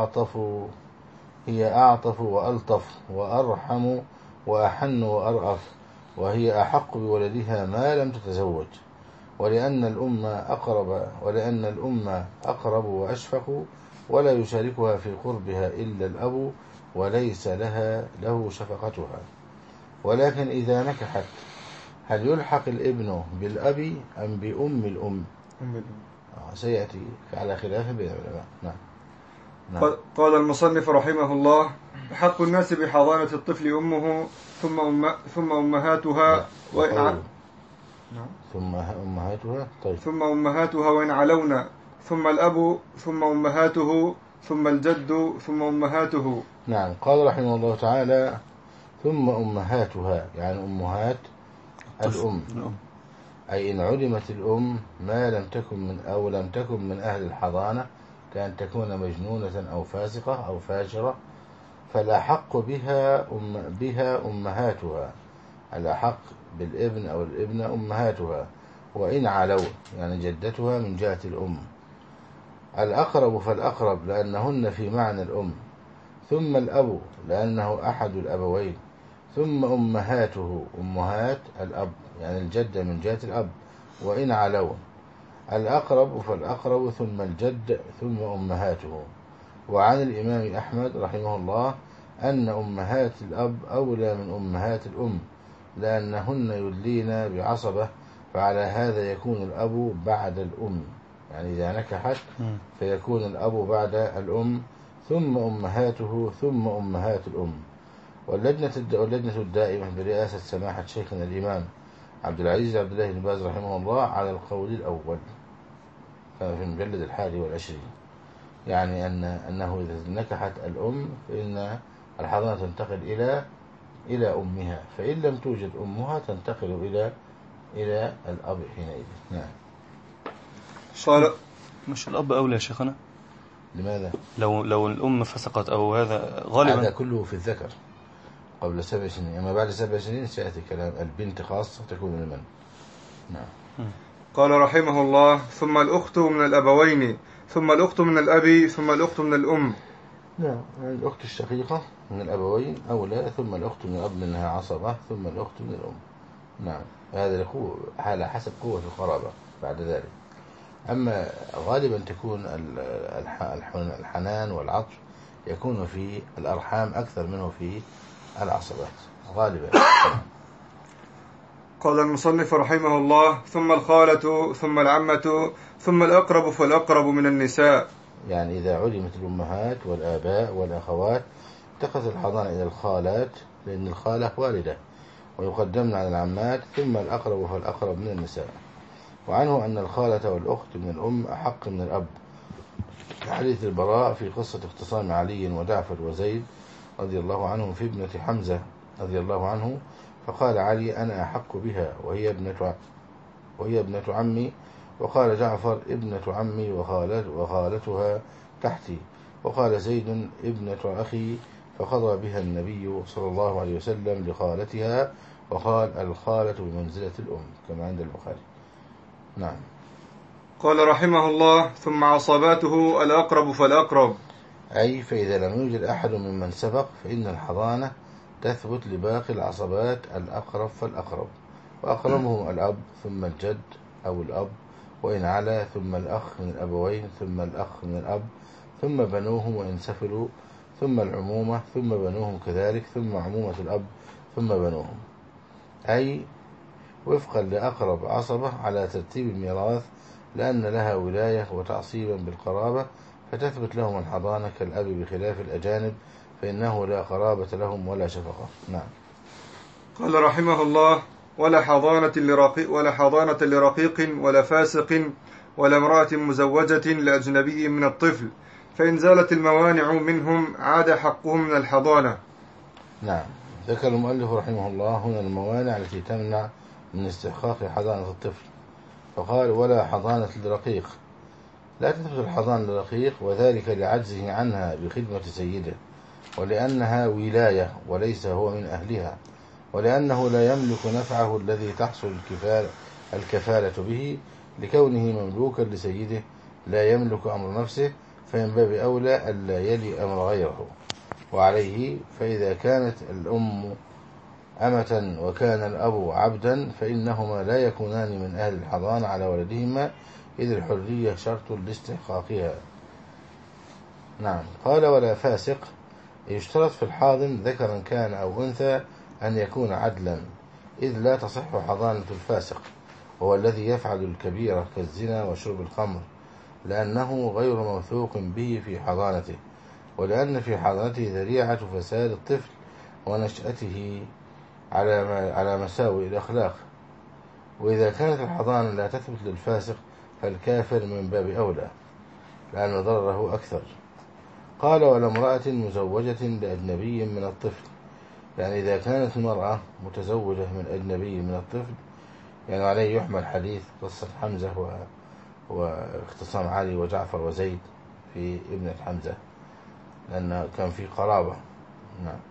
Speaker 2: أعطف وألطف وأرحم وأحن وأرأف، وهي أحق بولدها ما لم تتزوج. ولأن الأم أقرب وأشفق، ولا يشاركها في قربها إلا الأب، وليس له شفقتها. ولكن إذا نكحت هل يلحق الابن بالأب أم بأم الأم؟ سيأتي على خلاف بين العلماء. نعم.
Speaker 1: قال المصنف رحمه الله: حق الناس بحضانة الطفل أمه ثم أمهاتها
Speaker 2: ثم أمهاتها. طيب.
Speaker 1: ثم أمهاتها وإن علونا، ثم الأب، ثم أمهاته، ثم الجد، ثم أمهاته.
Speaker 2: نعم. قال رحمه الله تعالى: ثم أمهاتها، يعني أمهات الأم، أي إن علمت الأم ما لم تكن من أهل الحضانة، كأن تكون مجنونة أو فاسقة أو فاجرة، فالأحق بها أمهاتها. الأحق بالابن أو الابن أمهاتها، وإن علوا، يعني جدتها من جهة الأم. الأقرب فالأقرب، لأنهن في معنى الأم. ثم الأب، لأنه أحد الأبوين، ثم أمهاته، أمهات الأب يعني الجدة من جهة الأب وإن علوا. الأقرب فالأقرب ثم الجد ثم أمهاته. وعن الإمام أحمد رحمه الله أن أمهات الأب أولى من أمهات الأم لأنهن يدلين بعصبة، فعلى هذا يكون الأب بعد الأم، يعني إذا نكحت فيكون الأب بعد الأم ثم أمهاته ثم أمهات الأم. واللجنة الدائمة برئاسة سماحة شيخنا الإمام عبد العزيز عبد الله بن باز رحمه الله على القول الأول، كما في المجلد 21، يعني أنه إذا نكحت الأم فإن الحضانة تنتقل إلى أمها، فإن لم توجد أمها تنتقل إلى الأب حينئذ. نعم.
Speaker 1: قال
Speaker 5: مش الأب أولى يا شيخنا؟
Speaker 2: لماذا؟
Speaker 5: لو الأم فسقت أو هذا غالبا
Speaker 2: هذا كله في الذكر قبل 7 سنين، أما بعد 7 سنين سيأتي كلام البنت خاصة تكون لمن. نعم.
Speaker 1: قال رحمه الله: ثم الأخت من الأبوين، ثم الأخت من الأب، ثم الأخت من الأم.
Speaker 2: نعم، الأخت الشقيقة من الأبوين أولى، ثم الأخت من الأب منها عصبة، ثم الأخت من الأم. نعم، هذا على حسب قوة القرابة بعد ذلك. أما غالبا تكون الحنان والعطف يكون في الأرحام أكثر منه في العصبات غالبا.
Speaker 1: قال المصنف رحمه الله: ثم الخالة، ثم العمة، ثم الأقرب فالأقرب من النساء.
Speaker 2: يعني إذا علمت الأمهات والآباء والأخوات اتخذ الحضانة إلى الخالات، لأن الخالة والدة، ويقدمن على العمات، ثم الأقرب فالأقرب من النساء. وعنه أن الخالة والأخت من الأم أحق من الأب، حديث البراء في قصة اختصام علي وجعفر وزيد رضي الله عنهم في ابنة حمزة رضي الله عنه، فقال علي: أنا أحق بها وهي ابنة عمي، وقال جعفر: ابنة عمي وخالتها تحتي، وقال زيد: ابنة أخي، فقضى بها النبي صلى الله عليه وسلم لخالتها، وقال: الخالة بمنزلة الأم، كما عند البخاري. نعم.
Speaker 1: قال رحمه الله: ثم عصباته الأقرب فالأقرب،
Speaker 2: أي فإذا لم يوجد أحد ممن سبق فإن الحضانة تثبت لباقي العصبات الأقرب فالأقرب، وأقربهم الأب ثم الجد أو الأب وإن علا، ثم الأخ من الأبوين، ثم الأخ من الأب، ثم بنوهم وإن سفلوا، ثم العمومة، ثم بنوهم كذلك، ثم عمومة الأب، ثم بنوهم، أي وفقا لأقرب عصبة على ترتيب الميراث، لأن لها ولاية وتعصيبا بالقرابة، فتثبت لهم الحضانة كالأب، بخلاف الأجانب فإنه لا قرابة لهم ولا شفقة. نعم.
Speaker 1: قال رحمه الله: ولا حضانة لرقيق ولا فاسق ولا امرأة مزوجة لأجنبي من الطفل، فإن زالت الموانع منهم عاد حقهم من الحضانة.
Speaker 2: نعم. ذكر المؤلف رحمه الله هنا الموانع التي تمنع من استحقاق حضانة الطفل، فقال: ولا حضانة لرقيق، لا تثبت الحضانة للرقيق، وذلك لعجزه عنها بخدمة سيده، ولأنها ولاية وليس هو من أهلها، ولأنه لا يملك نفعه الذي تحصل الكفالة به، لكونه مملوكا لسيده لا يملك أمر نفسه، فمن باب أولى ألا يلي أمر غيره. وعليه فإذا كانت الأم أمة وكان الأب عبدا فإنهما لا يكونان من أهل الحضانة على ولدهما، إذ الحرية شرط لاستحقاقها. نعم. قال: ولا فاسق، يشترط في الحاضن ذكرا كان أو أنثى أن يكون عدلا، إذ لا تصح حضانة الفاسق، وهو الذي يفعل الكبيرة كالزنا وشرب الخمر، لأنه غير موثوق به في حضانته، ولأن في حضانته ذريعة فساد الطفل ونشأته على مساوئ الأخلاق. وإذا كانت الحضانة لا تثبت للفاسق فالكافر من باب أولى، لأن ضرره أكثر. قال: ولا امرأة مزوجة لأجنبي من الطفل، يعني إذا كانت المرأة متزوجة من أجنبي من الطفل، يعني عليه يحمل حديث قصة حمزة واختصام علي وجعفر وزيد في ابنة حمزة، لأن كان في قرابة. نعم.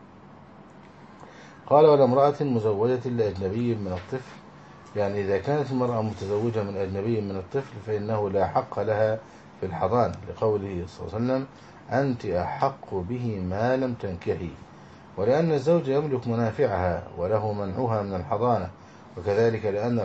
Speaker 2: قال: ولا امرأة مزوجة لأجنبي من الطفل، يعني إذا كانت المرأة متزوجة من أجنبي من الطفل فإنه لا حق لها في الحضانة، لقوله صلى الله عليه وسلم: أنت أحق به ما لم تنكحي، ولأن الزوج يملك منافعها وله منعها من الحضانة، وكذلك لأن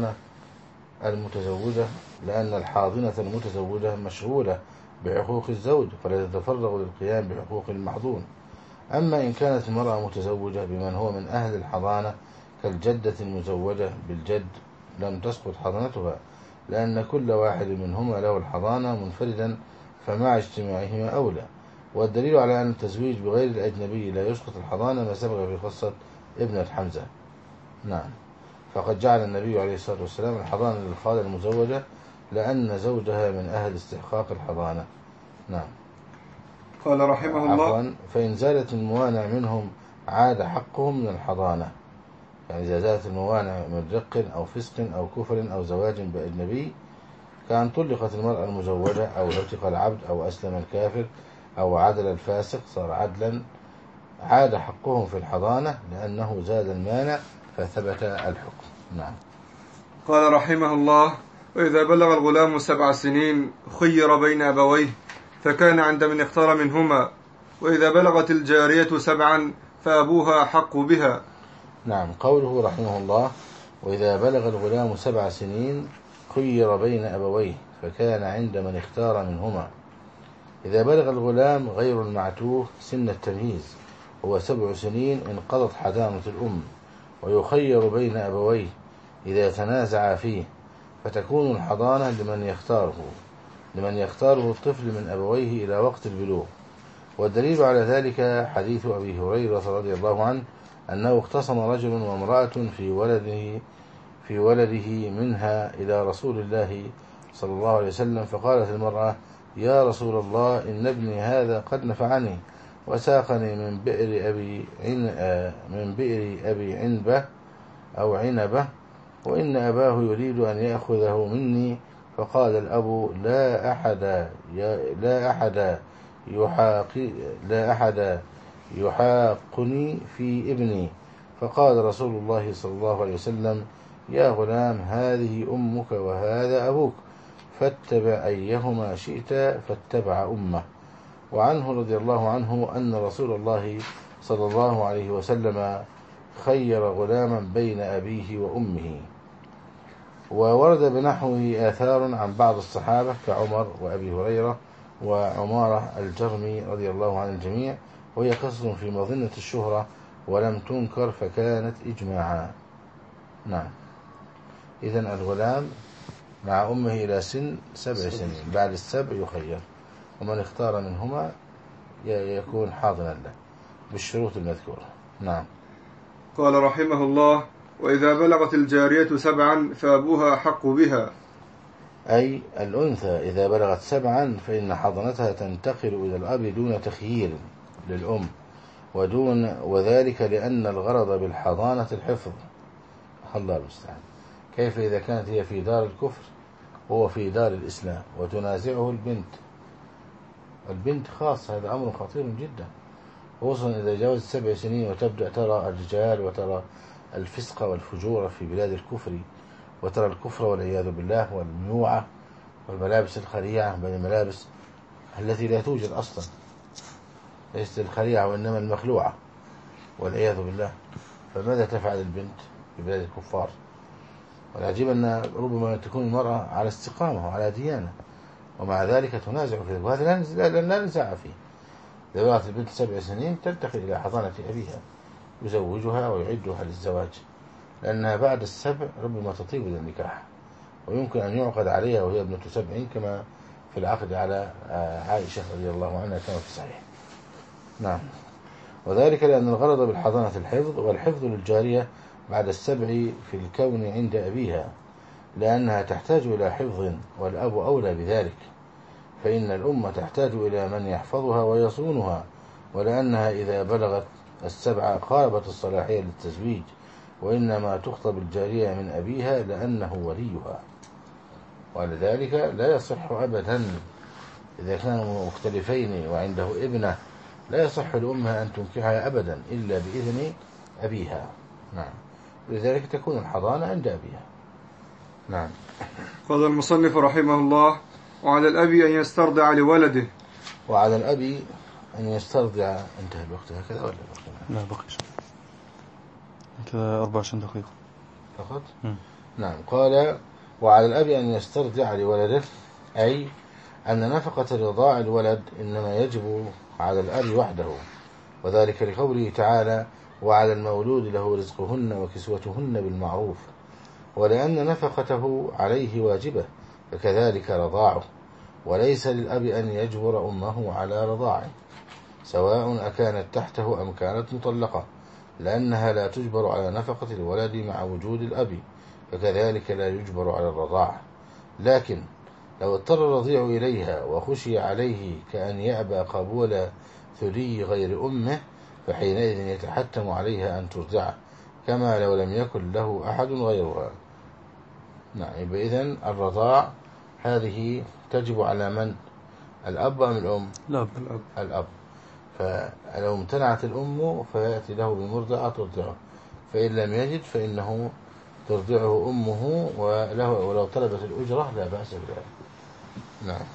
Speaker 2: الحاضنة المتزوجة مشغولة بحقوق الزوج فلا تتفرغ للقيام بحقوق المحظون. أما إن كانت المرأة متزوجة بمن هو من أهل الحضانة كالجدة المزوجة بالجد لم تسقط حضانتها، لأن كل واحد منهما له الحضانة منفردا، فمع اجتماعهما أولى. والدليل على أن التزويج بغير الأجنبي لا يسقط الحضانة ما سبق في قصة ابنة حمزة. نعم، فقد جعل النبي عليه الصلاة والسلام الحضانة للخالة المزوجة لأن زوجها من أهل استحقاق الحضانة. نعم.
Speaker 1: قال رحمه الله:
Speaker 2: عفوا، فإن زالت الموانع منهم عاد حقهم من الحضانة. يعني إذا زالت الموانع من رق أو فسق أو كفر أو زواج بأجنبي، كأن طلقت المرأة المزوجة أو عتق العبد أو أسلم الكافر أو عدل الفاسق صار عدلا، عاد حقهم في الحضانة لأنه زاد المانع فثبت الحكم. نعم.
Speaker 1: قال رحمه الله: وإذا بلغ الغلام 7 سنين خير بين أبويه فكان عند من اختار منهما، وإذا بلغت الجارية 7 فأبوها حق بها.
Speaker 2: نعم، قوله رحمه الله: وإذا بلغ الغلام 7 سنين خير بين أبويه فكان عند من اختار منهما. إذا بلغ الغلام غير المعتوه سن التمييز هو 7 سنين انقضت حضانة الأم، ويخير بين أبويه إذا تنازع فيه، فتكون الحضانة لمن يختاره الطفل من أبويه إلى وقت البلوغ. والدليل على ذلك حديث أبي هريرة رضي الله عنه أنه اختصم رجل وامرأة في ولده منها إلى رسول الله صلى الله عليه وسلم، فقالت المرأة: يا رسول الله، إن ابني هذا قد نفعني وساقني من بئر أبي عنبة، وإن أباه يريد أن يأخذه مني. فقال الأب: لا أحد يحاقني في ابني. فقال رسول الله صلى الله عليه وسلم: يا غلام، هذه أمك وهذا أبوك، فاتبع أيهما شئت، فاتبع أمه. وعنه رضي الله عنه أن رسول الله صلى الله عليه وسلم خير غلاما بين أبيه وأمه. وورد بنحوه آثار عن بعض الصحابة كعمر وأبي هريرة وعمارة الجرمي رضي الله عن الجميع، وهي قصة في مظنة الشهرة ولم تنكر فكانت إجماعا. نعم. إذن الغلام مع أمه إلى سن 7 سنين، بعد 7 يخير، ومن اختار منهما يكون حاضنا له بالشروط المذكورة. نعم.
Speaker 1: قال رحمه الله: وإذا بلغت الجارية 7 فأبوها أحق بها،
Speaker 2: أي الأنثى إذا بلغت 7 فإن حضانتها تنتقل إلى الأب دون تخيير للأم، وذلك لأن الغرض بالحضانة الحفظ. الله المستعان. كيف إذا كانت هي في دار الكفر وهو في دار الإسلام وتنازعه البنت خاصة؟ هذا أمر خطير جدا، خصوصا إذا جاوزت 7 سنين وتبدأ ترى الرجال وترى الفسق والفجور في بلاد الكفر، وترى الكفر والعياذ بالله والميوعة والملابس الخليعة، بل الملابس التي لا توجد أصلا، ليست الخليعة وإنما المخلوعة والعياذ بالله. فماذا تفعل البنت في بلاد الكفار؟ والعجيب أن ربما تكون المرأة على استقامة وعلى ديانة ومع ذلك تنازع في ذلك، وهذا لا نزاع فيه. إذا بلغت البنت 7 سنين تنتقل إلى حضانة أبيها يزوجها ويعدها للزواج، لأنها بعد 7 ربما تطيب للنكاح، ويمكن أن يعقد عليها وهي ابنة 70 كما في العقد على عائشة رضي الله عنها كما في الصحيح. نعم. وذلك لأن الغرض بالحضانة الحفظ، والحفظ للجارية بعد 7 في الكون عند أبيها، لأنها تحتاج إلى حفظ والأب أولى بذلك، فإن الأم تحتاج إلى من يحفظها ويصونها، ولأنها إذا بلغت 7 قاربت الصلاحية للتزويج، وإنما تخطب الجارية من أبيها لأنه وليها. ولذلك لا يصح أبدا إذا كانوا مختلفين وعنده ابنة، لا يصح لأمها أن تنكحها أبدا إلا بإذن أبيها. نعم. لذلك تكون الحضانة عند أبيها. نعم.
Speaker 1: قال المصنف رحمه الله: وعلى الأب أن يسترضع لولده.
Speaker 2: وعلى الأب أن يسترضع. انتهى الوقت هكذا ولا بقي؟
Speaker 5: لا بقي كذا 24 دقيقة
Speaker 2: فقط.
Speaker 5: مم.
Speaker 2: نعم. قال وعلى الأب أن يسترضع لولده، أي أن نفقة رضاع الولد إنما يجب على الأب وحده، وذلك لقوله تعالى وعلى المولود له رزقهن وكسوتهن بالمعروف، ولأن نفقته عليه واجبة، فكذلك رضاعه، وليس للأب أن يجبر أمه على رضاعه سواء أكانت تحته أم كانت مطلقة، لأنها لا تجبر على نفقة الولد مع وجود الأب، فكذلك لا يجبر على الرضاعة. لكن لو اضطر الرضيع إليها وخشي عليه كأن يأبى قبول ثدي غير أمه، فحينئذ يتحتم عليها أن ترضعه، كما لو لم يكن له أحد غيرها. نعم. إذن الرضاع هذه تجب على من؟ الأب أم الأم؟
Speaker 5: الأب.
Speaker 2: الأب. فلو امتنعت الأم فيأتي له بمرضعة ترضعه، فإن لم يجد فإنه ترضعه أمه، ولو طلبت الأجرة لا بأس بذلك. نعم.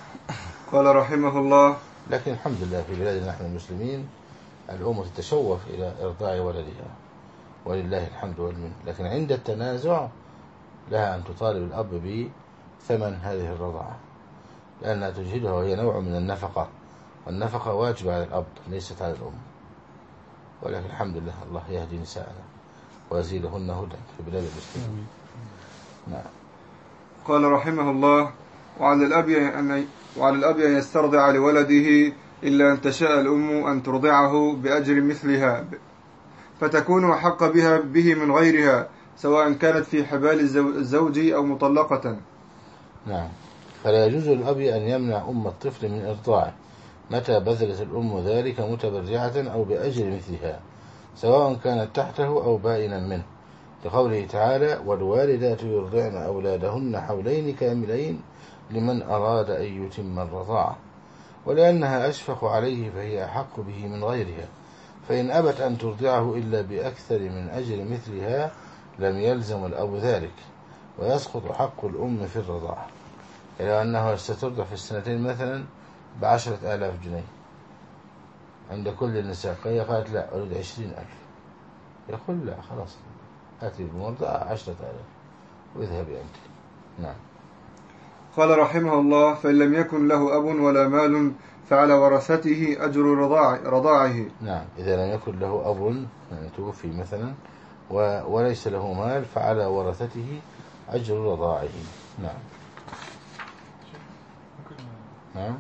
Speaker 1: قال رحمه الله:
Speaker 2: لكن الحمد لله في بلادنا نحن المسلمين الأم تتشوف إلى إرضاع ولدها ولله الحمد والمنة، لكن عند التنازع لها أن تطالب الأب بثمن هذه الرضاعة، لأنها تجهدها وهي نوع من النفقة، والنفقة واجبة على الأب ليست على الأم. ولكن الحمد لله الله يهدي نساءنا ويزيدهن هدى في بلاد المسلمين. نعم.
Speaker 1: قال رحمه الله: وعلى الأب أن يسترضع لولده إلا أن تشاء الأم أن ترضعه بأجر مثلها، فتكون أحق به من غيرها، سواء كانت في حبال الزوج أو مطلقة.
Speaker 2: نعم. فلا يجوز للأب أن يمنع أم الطفل من إرضاعه متى بذلت الأم ذلك متبرعة أو بأجر مثلها، سواء كانت تحته أو بائنا منه، لقوله تعالى والوالدات يرضعن أولادهن حولين كاملين لمن أراد أن يتم الرضاعة، ولأنها أشفق عليه فهي أحق به من غيرها، فإن أبت أن ترضعه إلا بأكثر من أجر مثلها لم يلزم الأب ذلك، ويسقط حق الأم في الرضاعة، إلى أنه سترضع في السنتين مثلا ب10,000 جنيه عند كل النساء، هي قالت لا أريد 20,000، يقول لا خلاص هاتي بمرضعة 10,000 واذهبي أنت. نعم.
Speaker 1: قال رحمه الله: فإن لم يكن له أب ولا مال فعلى ورثته أجر رضاعه.
Speaker 2: نعم. إذا لم يكن له أب يعني توفي مثلا وليس له مال فعلى ورثته أجر رضاعه. نعم. نعم.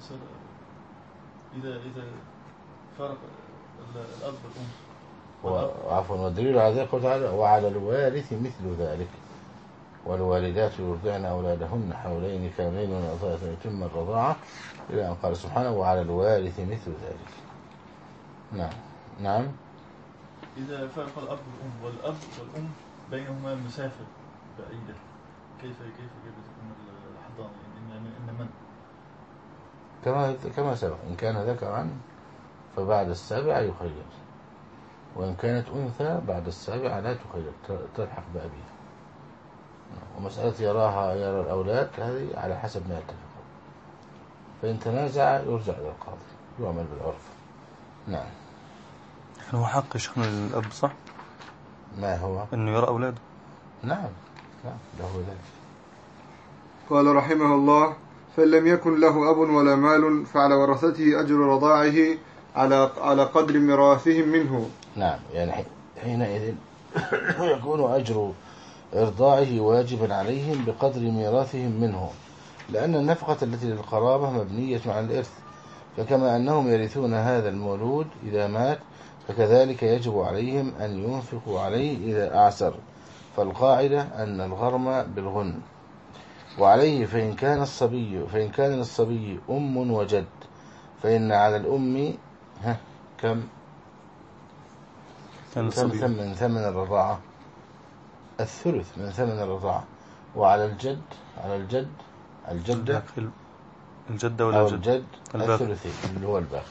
Speaker 6: إذا فرق الأب والأم
Speaker 2: عفوا. والدليل على ذلك تعالى وعلى الوارث مثل ذلك والوالدات يرضعن أولادهن حولين كاملين من أطاعة يتم الرضاعة، إلى أن قال سبحانه وعلى الوارث مثل ذلك. نعم. نعم.
Speaker 6: إذا فرق الأب والأم والأم بينهما مسافة بعيدة، كيف تكون الحضانة؟ إن من
Speaker 2: كما سبق، إن كان ذكرا فبعد 7 يخير، وإن كانت أنثى بعد 7 لا تخير، تلحق بأبيها. ومسألة يرى الأولاد هذه على حسب ما يتفق، فإن تنازع يرجع إلى القاضي يعمل بالعرف. نعم.
Speaker 5: هو حق شيخنا الأب صح؟
Speaker 2: ما هو؟
Speaker 5: أنه يرى أولاده.
Speaker 2: نعم له ذلك.
Speaker 1: قال رحمه الله: فإن لم يكن له أب ولا مال فعلى ورثته أجر رضاعه على قدر ميراثهم منه.
Speaker 2: نعم. يعني حينئذ يكون أجر إرضاعه واجبا عليهم بقدر ميراثهم منه، لأن النفقة التي للقرابة مبنية على الإرث، فكما أنهم يرثون هذا المولود إذا مات فكذلك يجب عليهم أن ينفقوا عليه إذا أعسر، فالقاعدة أن الغرم بالغن. وعليه فإن كان للصبي أم وجد فإن على الأم كم من ثمن الرضاعة؟ الثلث من ثمن الرضاعة. وعلى الجدة
Speaker 5: ولا
Speaker 2: الجد الثلثي اللي هو الباقي.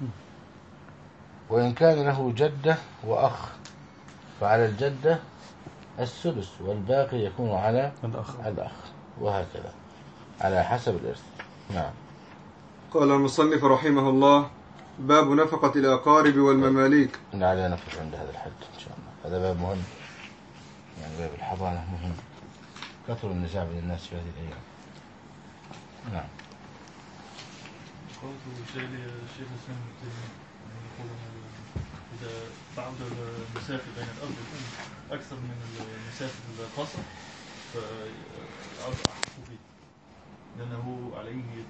Speaker 2: وإن كان له جدة وأخ فعلى الجدة السدس، والباقي يكون على الأخ، وهكذا على حسب الإرث. نعم.
Speaker 1: قال المصنف رحمه الله: باب نفقة الأقارب والمماليك.
Speaker 2: علينا نقف عند هذا الحد إن شاء الله. هذا باب مهم، يعني باب الحضانة مهم، كثر النزاع بين الناس في هذه الأيام. نعم.
Speaker 6: قلت شيء الشيخ الإسلام ابن تيمية يقول إذا بعد المسافة بين الأب والأم أكثر من المسافة الخاصة فالأب أحق فيه، لأنه عليه